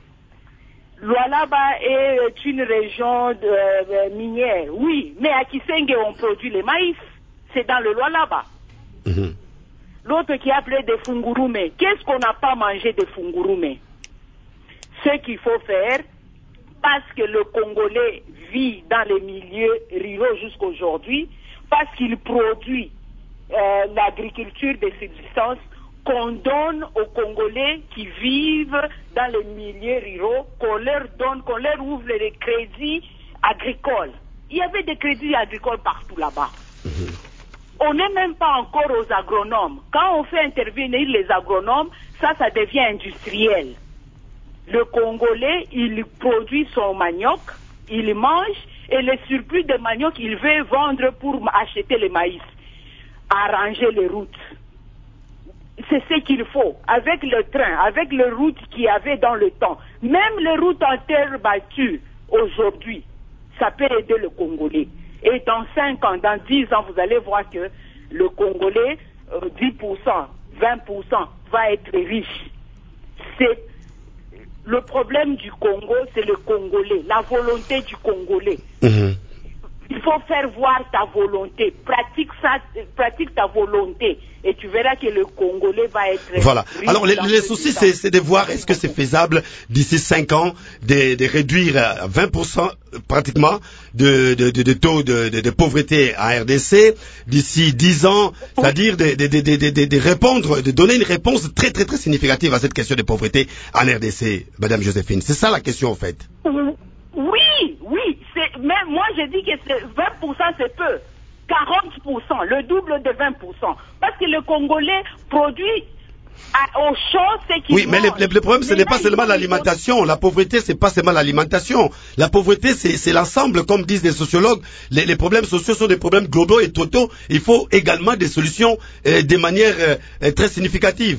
Lualaba est une région de, euh, minière, oui, mais à Kisenge, on produit le maïs. C'est dans le Lualaba. Mmh. L'autre qui a appelé des fungurume. Qu'est-ce qu'on n'a pas mangé de fungurume? Ce qu'il faut faire, parce que le Congolais vit dans les milieux ruraux jusqu'aujourd'hui, parce qu'il produit euh, l'agriculture de subsistance, qu'on donne aux Congolais qui vivent dans les milieux ruraux, qu'on leur donne, qu'on leur ouvre les crédits agricoles. Il y avait des crédits agricoles partout là-bas. Mmh. On n'est même pas encore aux agronomes. Quand on fait intervenir les agronomes, ça, ça devient industriel. Le Congolais, il produit son manioc, il mange, et le surplus de manioc, il veut vendre pour acheter le maïs. Arranger les routes. C'est ce qu'il faut. Avec le train, avec les routes qu'il y avait dans le temps, même les routes en terre battue, aujourd'hui, ça peut aider le Congolais. Et dans cinq ans, dans dix ans, vous allez voir que le Congolais, euh, dix pour cent, vingt pour cent, va être riche. C'est le problème du Congo, c'est le Congolais, la volonté du Congolais. Mmh. Il faut faire voir ta volonté, pratique ça, pratique ta volonté, et tu verras que le Congolais va être... Voilà. Alors, les, les soucis, c'est, c'est de voir est-ce que c'est faisable d'ici cinq ans de, de réduire à vingt pour cent pratiquement de, de, de, de taux de, de, de pauvreté en R D C d'ici dix ans, c'est-à-dire de, de, de, de, de, de répondre, de donner une réponse très très très significative à cette question de pauvreté en R D C, Madame Joséphine. C'est ça la question en fait. Oui, oui. C'est, mais moi je dis que c'est vingt pour cent c'est peu. quarante pour cent, le double de vingt pour cent. Parce que le Congolais produit à, au chaud ce qu'il Oui, mais mange. le, le, le problème, ce n'est pas seulement l'alimentation. La pauvreté, c'est pas seulement l'alimentation. La pauvreté, c'est, c'est l'ensemble, comme disent les sociologues. Les, les problèmes sociaux sont des problèmes globaux et totaux. Il faut également des solutions euh, de manière euh, très significative.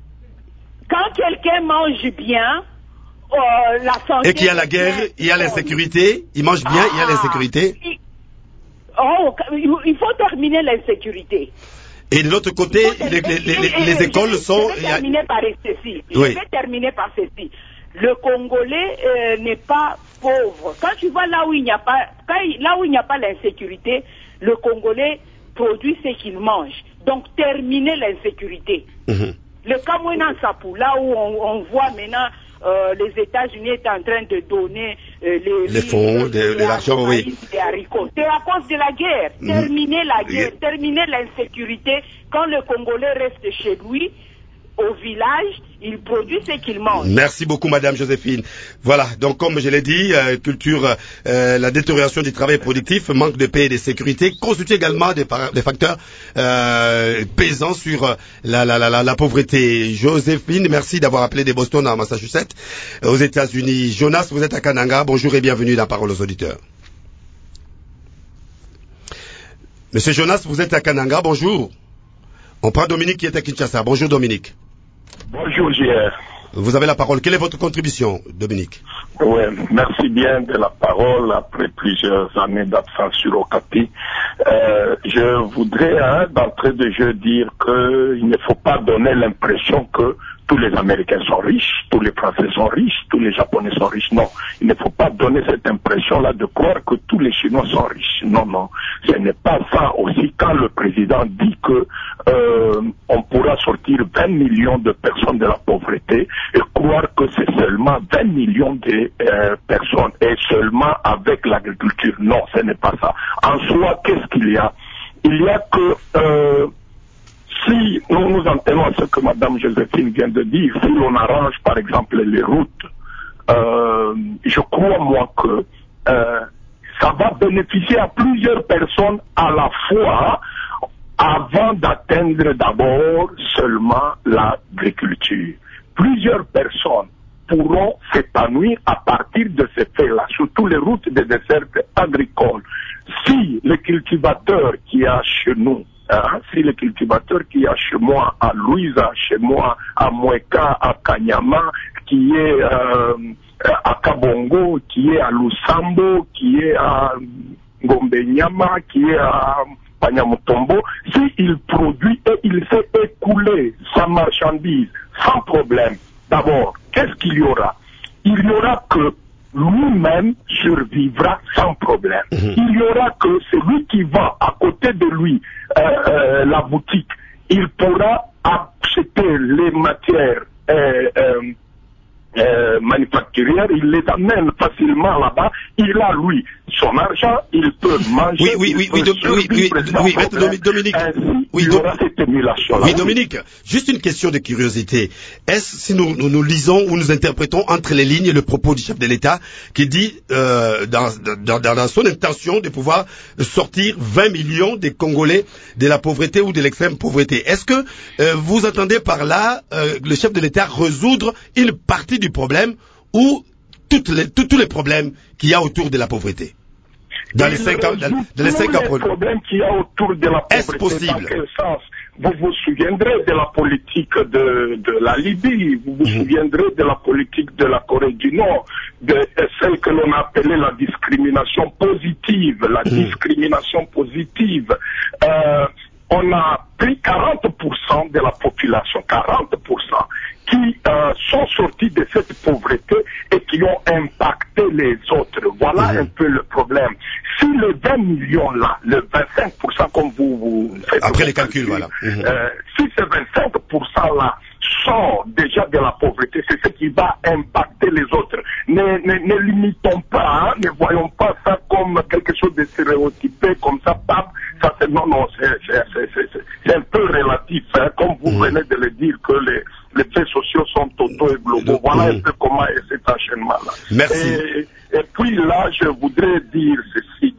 Quand quelqu'un mange bien, euh, la santé... Et qu'il y a la guerre, il y a l'insécurité. Il mange bien, ah, il y a l'insécurité. Il, oh, il faut terminer l'insécurité. Et de l'autre côté, les, les, les, les, les écoles je, sont... Je vais terminer par ceci. Je oui. vais terminer par ceci. Le Congolais euh, n'est pas pauvre. Quand tu vas là où il n'y a pas, quand il, là où il n'y a pas l'insécurité, le Congolais produit ce qu'il mange. Donc terminer l'insécurité. Mm-hmm. Le Kamouena Sapou, là où on, on voit maintenant euh, les États-Unis est en train de donner euh, les, les fonds, de, de l'argent, oui. Des haricots. C'est à cause de la guerre. Mmh. Terminer la guerre, mmh. terminer l'insécurité. Quand le Congolais reste chez lui, au village, il produit ce qu'il mange. Merci beaucoup, Madame Joséphine. Voilà, donc comme je l'ai dit, euh, culture, euh, la détérioration du travail productif, manque de paix et de sécurité, constitue également des, des facteurs euh, pesants sur euh, la, la, la, la pauvreté. Joséphine, merci d'avoir appelé de Boston à Massachusetts, aux États-Unis. Jonas, vous êtes à Kananga. Bonjour et bienvenue dans Parole aux auditeurs. Monsieur Jonas, vous êtes à Kananga. Bonjour. On prend Dominique qui est à Kinshasa. Bonjour Dominique. Bonjour J R. Vous avez la parole. Quelle est votre contribution, Dominique? Oui, merci bien de la parole après plusieurs années d'absence sur Okapi. Euh, je voudrais hein, d'entrée de jeu dire qu'il ne faut pas donner l'impression que tous les Américains sont riches, tous les Français sont riches, tous les Japonais sont riches. Non, il ne faut pas donner cette impression-là de croire que tous les Chinois sont riches. Non, non, ce n'est pas ça aussi. Quand le président dit que euh, on pourra sortir vingt millions de personnes de la pauvreté et croire que c'est seulement vingt millions de euh, personnes et seulement avec l'agriculture. Non, ce n'est pas ça. En soi, qu'est-ce qu'il y a? Il y a que... Euh, si nous nous en tenons à ce que Mme Joséphine vient de dire, si l'on arrange par exemple les routes, euh, je crois moi que euh, ça va bénéficier à plusieurs personnes à la fois avant d'atteindre d'abord seulement l'agriculture. Plusieurs personnes pourront s'épanouir à partir de ces faits-là, surtout les routes des dessertes agricoles. Si le cultivateur qui a chez nous, Hein, si le cultivateur qui a chez moi à Louisa, chez moi à Mweka, à Kanyama, qui est euh, à Kabongo, qui est à Lusambo, qui est à Ngombenyama, qui est à Panyamutombo, s'il produit et il sait écouler sa marchandise sans problème, d'abord, qu'est-ce qu'il y aura? Il y aura que lui-même survivra sans problème. Mmh. Il y aura que celui qui va à côté de lui euh, euh, la boutique, il pourra acheter les matières euh, euh, euh, manufacturières, il les amène facilement là-bas, il a lui son argent, il peut manger. Oui, oui, oui, oui, oui, oui, oui, oui, Dominique. Ainsi, oui, il y aura cette émulation-là. Oui, Dominique, juste une question de curiosité. Est-ce, si nous, nous, nous lisons ou nous interprétons entre les lignes le propos du chef de l'État qui dit, euh, dans, dans, dans son intention de pouvoir sortir vingt millions des Congolais de la pauvreté ou de l'extrême pauvreté. Est-ce que euh, vous entendez par là euh, le chef de l'État résoudre une partie du problème ou toutes les, tous, tous les problèmes qu'il y a autour de la pauvreté? Dans les cinq ans, dans, dans les cinq ans, les problèmes qu'il y a autour de la pauvreté. Est-ce possible? Dans quel sens? Vous vous souviendrez de la politique de, de la Libye, vous vous mmh. souviendrez de la politique de la Corée du Nord, de, de celle que l'on appelait la discrimination positive, la mmh. discrimination positive. Euh, on a pris quarante pour cent de la population, quarante pour cent, qui euh, sont sortis de cette pauvreté et qui ont impacté les autres. Voilà mmh. un peu le problème. Si le vingt millions là, le vingt-cinq pour cent comme vous, vous faites... Après les calculs, voilà. Mmh. Euh, si ce vingt-cinq pour cent là sort déjà de la pauvreté, c'est ce qui va impacter les autres. Ne, ne, ne limitons pas, hein, ne voyons pas ça comme quelque chose de stéréotypé, comme ça, pap, ça c'est non, non, c'est un peu relatif, hein, comme vous mmh. venez de le dire que les, les faits sociaux sont totaux et globaux. Voilà mmh. un peu comment est cet enchaînement-là. Merci. Et, et puis là, je voudrais dire ceci.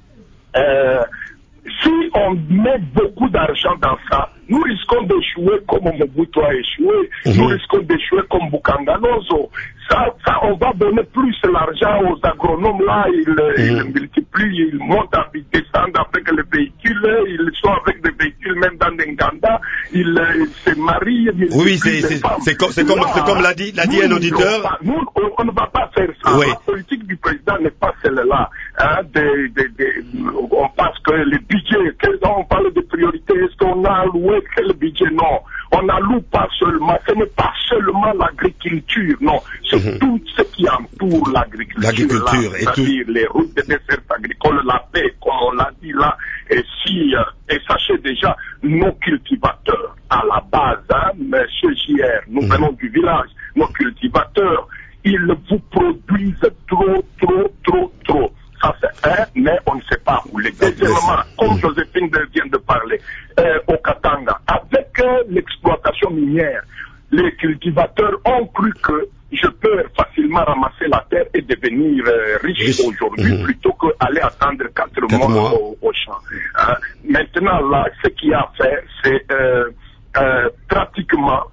Euh, si on met beaucoup d'argent dans ça, nous risquons d'échouer comme Mobutu a échoué, mmh. nous risquons d'échouer comme Bukanganozo. Ça, ça, on va donner plus l'argent aux agronomes là, ils, mmh. ils multiplient, ils montent, ils descendent avec les véhicules, ils sont avec des véhicules même dans Nganda, ils, ils se marient. Ils oui, c'est comme, comme, comme l'a dit, l'a dit un auditeur. Pas, nous, on, on ne va pas faire ça. Oui. La politique du président n'est pas celle-là. Hein, de, de, de, on pense que les budgets, on parle de priorités, est-ce qu'on a alloué quel budget? Non. On n'alloue pas seulement, ce n'est pas seulement l'agriculture, non. C'est mmh. tout ce qui entoure l'agriculture. L'agriculture et tout. C'est-à-dire les routes de dessert agricole, la paix, comme on l'a dit là. Et si, euh, et sachez déjà, nos cultivateurs, à la base, hein, monsieur J R, nous mmh. venons du village, nos cultivateurs, ils vous produisent trop, trop, trop, trop. Ça c'est un, mais on ne sait pas où. Les deuxièmement, comme Joséphine vient de parler, euh, au Katanga, avec euh, l'exploitation minière, les cultivateurs ont cru que je peux facilement ramasser la terre et devenir euh, riche aujourd'hui mmh. plutôt qu'aller attendre quatre mois, mois. Au, au champ. Euh, maintenant, là, ce qu'il y a à faire, c'est euh, euh, pratiquement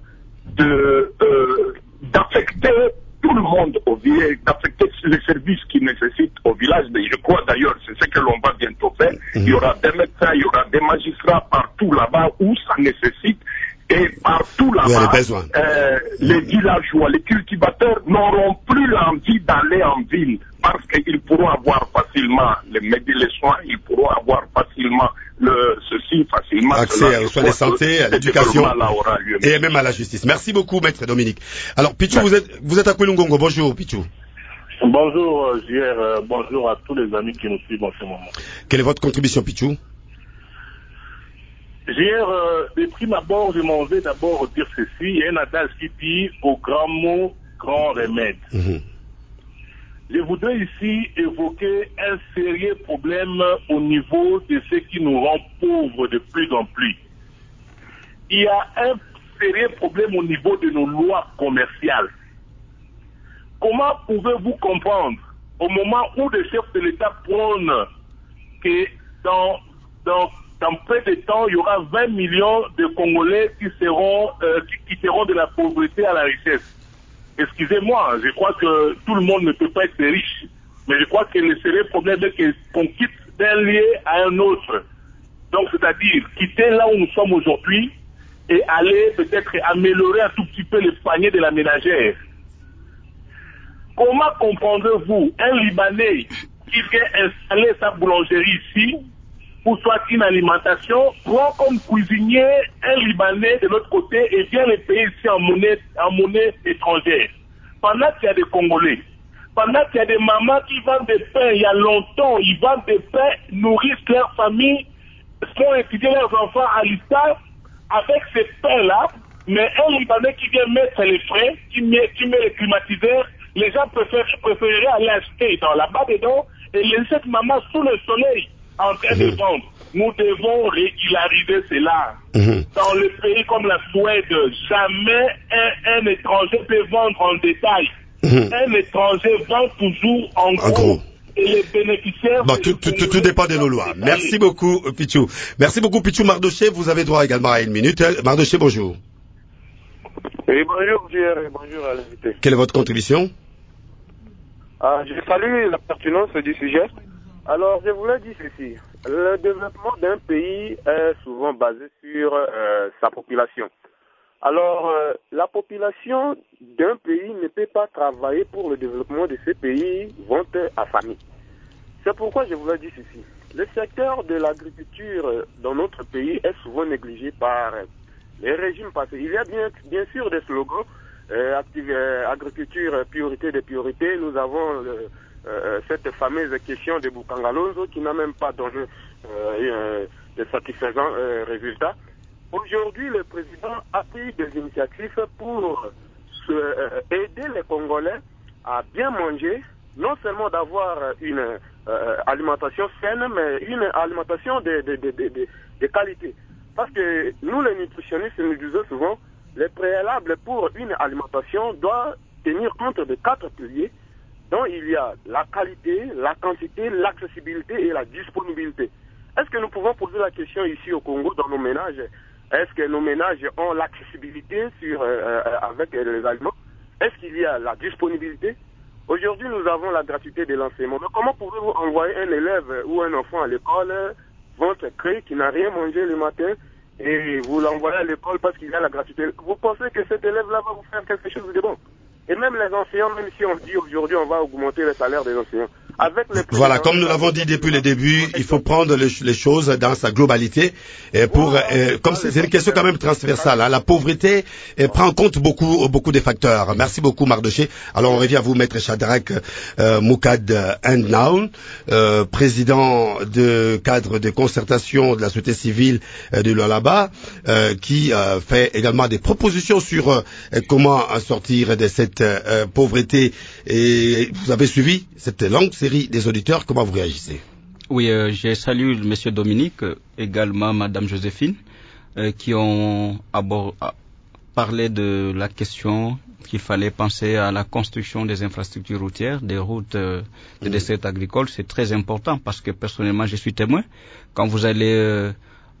de euh, d'affecter tout le monde au village, d'affecter les services qui nécessitent au village. Je crois d'ailleurs, c'est ce que l'on va bientôt faire. Mmh. Il y aura des médecins, il y aura des magistrats partout là-bas où ça nécessite. Et partout là-bas, euh, les villageois, les cultivateurs n'auront plus l'envie d'aller en ville parce qu'ils pourront avoir facilement les médicaments, les soins, ils pourront avoir facilement le ceci, facilement accès aux soins de santé, à l'éducation et même à la justice. Merci beaucoup, maître Dominique. Alors, Pichou, vous êtes, vous êtes à Kwelungongo. Bonjour, Pichou. Bonjour, J R. Euh, bonjour à tous les amis qui nous suivent en ce moment. Quelle est votre contribution, Pichou? Hier, euh, de prime abord, je m'en vais d'abord dire ceci. Il y a un adage qui dit au grand mot, grand remède. Mmh. Je voudrais ici évoquer un sérieux problème au niveau de ce qui nous rend pauvres de plus en plus. Il y a un sérieux problème au niveau de nos lois commerciales. Comment pouvez-vous comprendre, au moment où le chef de l'État prône que dans, dans Dans peu de temps, il y aura vingt millions de Congolais qui seront, euh, qui quitteront de la pauvreté à la richesse. Excusez-moi, je crois que tout le monde ne peut pas être riche. Mais je crois que le sérieux problème est qu'on quitte d'un lieu à un autre. Donc, c'est-à-dire quitter là où nous sommes aujourd'hui et aller peut-être améliorer un tout petit peu le panier de la ménagère. Comment comprendrez-vous un Libanais qui vient installer sa boulangerie ici, ou soit une alimentation, prend comme cuisinier un Libanais de l'autre côté et vient les payer ici en monnaie, en monnaie étrangère. Pendant qu'il y a des Congolais, pendant qu'il y a des mamans qui vendent des pains, il y a longtemps, ils vendent des pains, nourrissent leur famille, font étudier leurs enfants à l'I S A avec ces pains-là, mais un Libanais qui vient mettre les frais, qui met, qui met les climatiseurs, les gens préfèrent, préféreraient aller acheter dans la bas dedans et laisser cette maman sous le soleil en train mmh. de vendre. Nous devons régulariser cela. Mmh. Dans le pays comme la Suède, jamais un, un étranger peut vendre en détail. Mmh. Un étranger vend toujours en gros. En gros. Et les bénéficiaires... Bon, tout, tout, tout, tout dépend de nos lois. Merci beaucoup, Pichou. Merci beaucoup, Pichou. Mardoché, vous avez droit également à une minute. Mardoché, bonjour. Oui, bonjour, J R, et bonjour à l'invité. Quelle est votre contribution? Ah, je salue la pertinence du sujet. Alors, je voulais dire ceci. Le développement d'un pays est souvent basé sur euh, sa population. Alors, euh, la population d'un pays ne peut pas travailler pour le développement de ce pays, vont affamer. C'est pourquoi je voulais dire ceci. Le secteur de l'agriculture dans notre pays est souvent négligé par les régimes passés. Il y a bien, bien sûr des slogans, euh, active, euh, agriculture, priorité des priorités. Nous avons euh, euh, cette fameuse question de Bukangalonzo qui n'a même pas donné euh, de satisfaisants euh, résultats. Aujourd'hui, le président a pris des initiatives pour se, euh, aider les Congolais à bien manger, non seulement d'avoir une euh, alimentation saine, mais une alimentation de, de, de, de, de, de qualité. Parce que nous, les nutritionnistes, nous disons souvent, les préalables pour une alimentation doivent tenir compte de quatre piliers, dont il y a la qualité, la quantité, l'accessibilité et la disponibilité. Est-ce que nous pouvons poser la question ici au Congo, dans nos ménages, est-ce que nos ménages ont l'accessibilité sur, euh, avec les aliments? Est-ce qu'il y a la disponibilité? Aujourd'hui, nous avons la gratuité de l'enseignement. Mais comment pouvez-vous envoyer un élève ou un enfant à l'école, ventre creux, qui n'a rien mangé le matin, et vous l'envoyez à l'école parce qu'il y a la gratuité? Vous pensez que cet élève-là va vous faire quelque chose de bon? Et même les enseignants, même si on dit aujourd'hui on va augmenter le salaire des enseignants. Avec les voilà, comme nous l'avons dit depuis le début, il faut prendre les, les choses dans sa globalité. Et pour, euh, comme c'est une question quand même transversale, hein, la pauvreté euh, prend en compte beaucoup, beaucoup de facteurs. Merci beaucoup, Mardoché. Alors on revient à vous, Maître Shadrach euh, Moukad Ndnaoun, euh, président de cadre de concertation de la société civile euh, de Lualaba, euh, qui euh, fait également des propositions sur euh, comment sortir de cette euh, pauvreté. Et vous avez suivi cette longue série des auditeurs, comment vous réagissez? Oui, euh, je salue M. Dominique, euh, également Mme Joséphine, euh, qui ont abord, a, parlé de la question qu'il fallait penser à la construction des infrastructures routières, des routes, euh, des dessertes agricoles. C'est très important parce que personnellement, je suis témoin. Quand vous allez euh,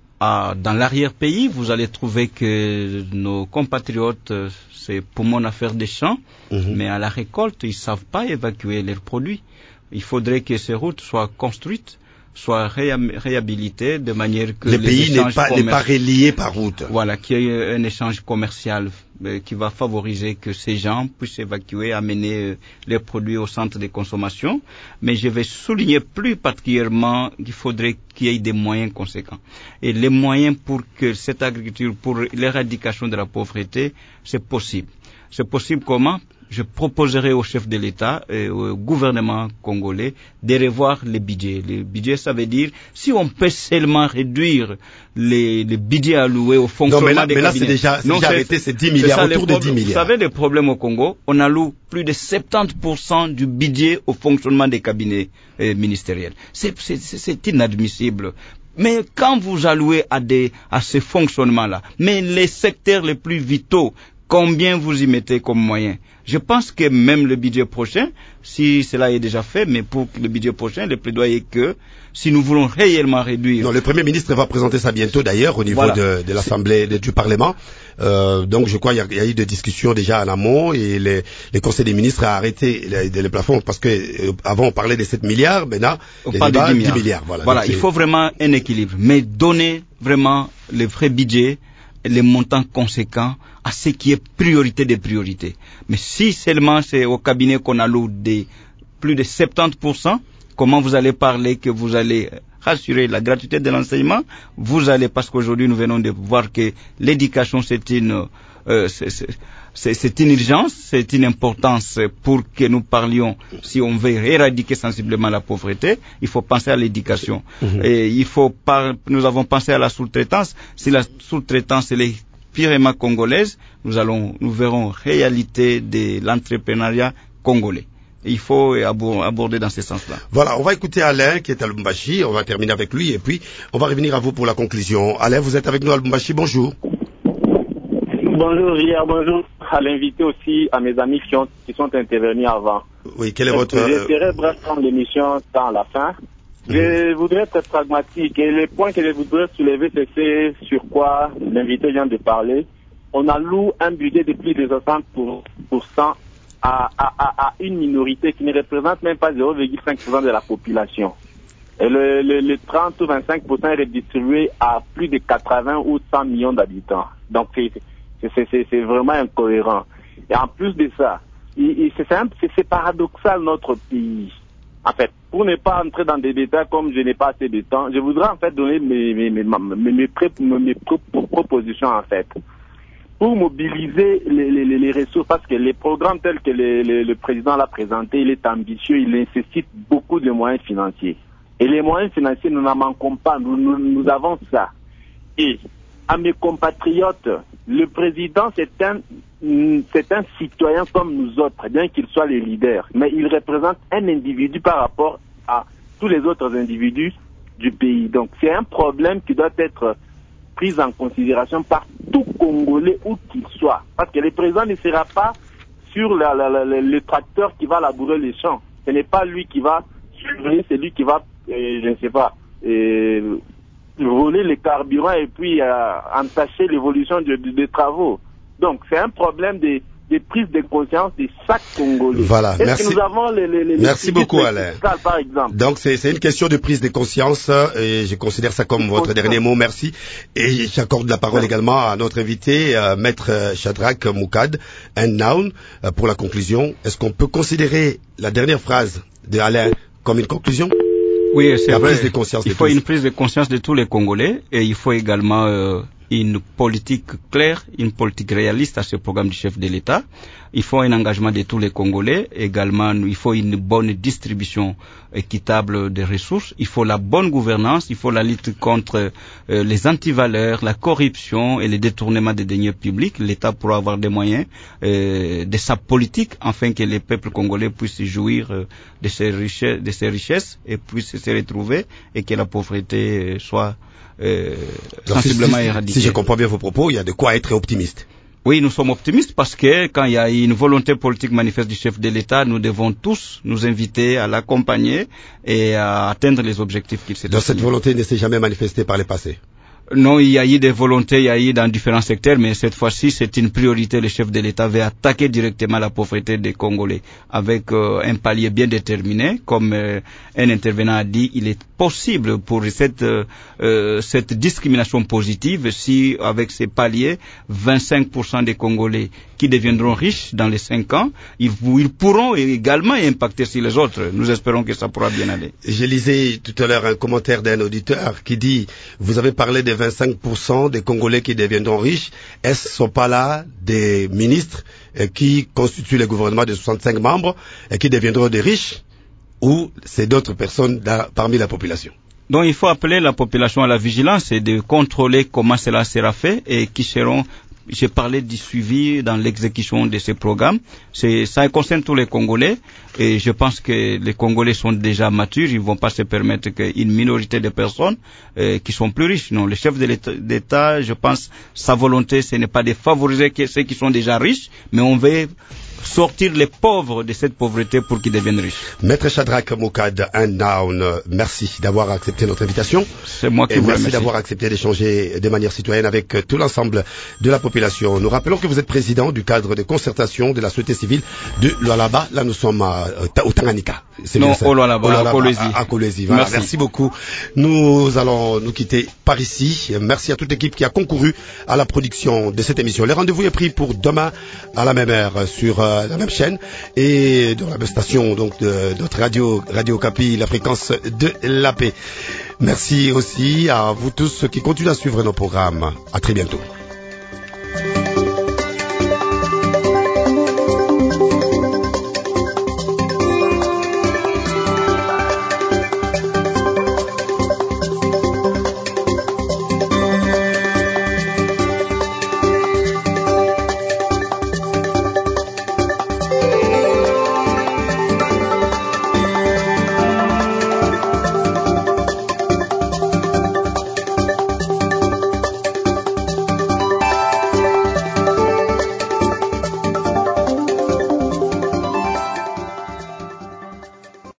à, dans l'arrière-pays, vous allez trouver que nos compatriotes, euh, c'est pour mon affaire des champs, mmh. mais à la récolte, ils ne savent pas évacuer leurs produits. Il faudrait que ces routes soient construites, soient réhabilitées de manière que le les pays n'est pas, commer... pas relié par route. Voilà, qu'il y ait un échange commercial euh, qui va favoriser que ces gens puissent évacuer, amener euh, leurs produits au centre de consommation. Mais je vais souligner plus particulièrement qu'il faudrait qu'il y ait des moyens conséquents. Et les moyens pour que cette agriculture, pour l'éradication de la pauvreté, c'est possible. C'est possible comment? Je proposerai au chef de l'État et au gouvernement congolais de revoir les budgets. Les budgets, ça veut dire, si on peut seulement réduire les, les budgets alloués au fonctionnement non, mais là, des mais là, cabinets. c'est déjà, c'est non, déjà c'est, arrêté, c'est dix milliards, autour de dix milliards. Vous savez, le problème au Congo, on alloue plus de soixante-dix pour cent du budget au fonctionnement des cabinets euh, ministériels. C'est, c'est, c'est inadmissible. Mais quand vous allouez à, des, à ces fonctionnements-là, mais les secteurs les plus vitaux, combien vous y mettez comme moyen? Je pense que même le budget prochain, si cela est déjà fait, mais pour le budget prochain, le plaidoyer que si nous voulons réellement réduire... Non, le Premier ministre va présenter ça bientôt d'ailleurs au niveau voilà. de, de l'Assemblée, de, du Parlement. Euh, donc je crois qu'il y, y a eu des discussions déjà en amont et les, les conseils des ministres a arrêté les, les plafonds parce que euh, avant on parlait de sept milliards, maintenant on parle de dix milliards. dix milliards. Voilà, voilà il faut vraiment un équilibre, mais donner vraiment le vrai budget, les montants conséquents à ce qui est priorité des priorités. Mais si seulement c'est au cabinet qu'on alloue des plus de soixante-dix pour cent, comment vous allez parler que vous allez rassurer la gratuité de l'enseignement? Vous allez, parce qu'aujourd'hui nous venons de voir que l'éducation c'est une, euh, c'est, c'est, c'est, c'est une urgence, c'est une importance pour que nous parlions, si on veut éradiquer sensiblement la pauvreté, il faut penser à l'éducation. Mmh. Et il faut par, nous avons pensé à la sous-traitance. Si la sous-traitance elle est purement congolaise, nous allons, nous verrons réalité de l'entrepreneuriat congolais. Il faut aborder dans ce sens-là. Voilà, on va écouter Alain qui est à Lubumbashi, on va terminer avec lui et puis on va revenir à vous pour la conclusion. Alain, vous êtes avec nous à Lubumbashi, bonjour. Bonjour J R, bonjour à l'invité aussi, à mes amis qui, ont, qui sont intervenus avant. Oui, quel est votre... J'espérais bref prendre l'émission dans la fin. Mmh. Je voudrais être pragmatique et le point que je voudrais soulever, c'est ce sur quoi l'invité vient de parler. On alloue un budget de plus de soixante pour cent à, à, à, à une minorité qui ne représente même pas zéro virgule cinq pour cent de la population. Et le, le, le trente ou vingt-cinq pour cent est redistribué à plus de quatre-vingts ou cent millions d'habitants. Donc c'est, c'est, c'est, c'est vraiment incohérent. Et en plus de ça, il, il, c'est, c'est, c'est paradoxal notre pays. En fait, pour ne pas entrer dans des détails comme je n'ai pas assez de temps, je voudrais en fait donner mes, mes, mes, mes, mes, pré, mes propositions en fait. Pour mobiliser les, les, les ressources, parce que les programmes tels que le, le, le président l'a présenté, il est ambitieux, il nécessite beaucoup de moyens financiers. Et les moyens financiers, nous n'en manquons pas, nous, nous, nous avons ça. Et à mes compatriotes, le président, c'est un, c'est un citoyen comme nous autres, bien qu'il soit le leader, mais il représente un individu par rapport à tous les autres individus du pays. Donc c'est un problème qui doit être pris en considération par tout Congolais où qu'il soit. Parce que le président ne sera pas sur la, la, la, le tracteur qui va labourer les champs. Ce n'est pas lui qui va surveiller, c'est lui qui va, euh, je ne sais pas, euh, voler les carburants et puis euh, entacher l'évolution de, de, des travaux. Donc c'est un problème de, de prise de conscience de chaque Congolais. Voilà, Est-ce merci. que nous avons les, les, les merci beaucoup, Alain. Fiscales, par exemple. Donc c'est, c'est une question de prise de conscience et je considère ça comme votre dernier mot. Merci. Et j'accorde la parole également à notre invité, euh, Maître Shadrack Moukad, un noun, euh, pour la conclusion. Est-ce qu'on peut considérer la dernière phrase de Alain comme une conclusion? Oui, c'est la vrai. Prise de conscience il de faut tous. une prise de conscience de tous les Congolais et il faut également euh, une politique claire, une politique réaliste à ce programme du chef de l'État. Il faut un engagement de tous les Congolais. Également, il faut une bonne distribution équitable des ressources. Il faut la bonne gouvernance. Il faut la lutte contre euh, les antivaleurs, la corruption et les détournements des deniers publics. L'État pourra avoir des moyens euh, de sa politique afin que les peuples congolais puissent jouir euh, de ces richesses, de ces richesses et puissent se retrouver et que la pauvreté soit euh, sensiblement si, si, éradiquée. Si je comprends bien vos propos, il y a de quoi être optimiste. Oui, nous sommes optimistes parce que quand il y a une volonté politique manifeste du chef de l'État, nous devons tous nous inviter à l'accompagner et à atteindre les objectifs qu'il s'est donné. Donc cette volonté ne s'est jamais manifestée par le passé? Non, il y a eu des volontés, il y a eu dans différents secteurs, mais cette fois-ci, c'est une priorité. Le chef de l'État veut attaquer directement la pauvreté des Congolais avec euh, un palier bien déterminé. Comme euh, un intervenant a dit, il est possible pour cette, euh, cette discrimination positive si, avec ces paliers, vingt-cinq pour cent des Congolais qui deviendront riches dans les cinq ans, ils, ils pourront également impacter sur les autres. Nous espérons que ça pourra bien aller. Je lisais tout à l'heure un commentaire d'un auditeur qui dit, vous avez parlé des vingt-cinq pour cent des Congolais qui deviendront riches. Est-ce ne sont pas là des ministres euh, qui constituent le gouvernement de soixante-cinq membres et qui deviendront des riches, ou c'est d'autres personnes dans, parmi la population? Donc il faut appeler la population à la vigilance et de contrôler comment cela sera fait et qui seront... J'ai parlé du suivi dans l'exécution de ces programmes. C'est, ça concerne tous les Congolais et je pense que les Congolais sont déjà matures. Ils ne vont pas se permettre qu'une minorité de personnes euh, qui sont plus riches. Non, le chef de l'État, d'État, je pense, sa volonté, ce n'est pas de favoriser ceux qui sont déjà riches, mais on veut sortir les pauvres de cette pauvreté pour qu'ils deviennent riches. Maître Shadrack Moukad, un noun, merci d'avoir accepté notre invitation. C'est moi qui et vous merci remercie. d'avoir accepté d'échanger de manière citoyenne avec tout l'ensemble de la population. Nous rappelons que vous êtes président du cadre de concertation de la société civile de Lualaba. Là, nous sommes à, au Tanganyika. C'est non, au Lualaba, à Kolwezi. À, à Kolwezi. Voilà, merci. merci beaucoup. Nous allons nous quitter par ici. Merci à toute l'équipe qui a concouru à la production de cette émission. Le rendez-vous est pris pour demain à la même heure sur euh, la même chaîne et dans la même station donc de notre radio Radio Okapi, la fréquence de la paix. Merci aussi à vous tous qui continuent à suivre nos programmes. À très bientôt.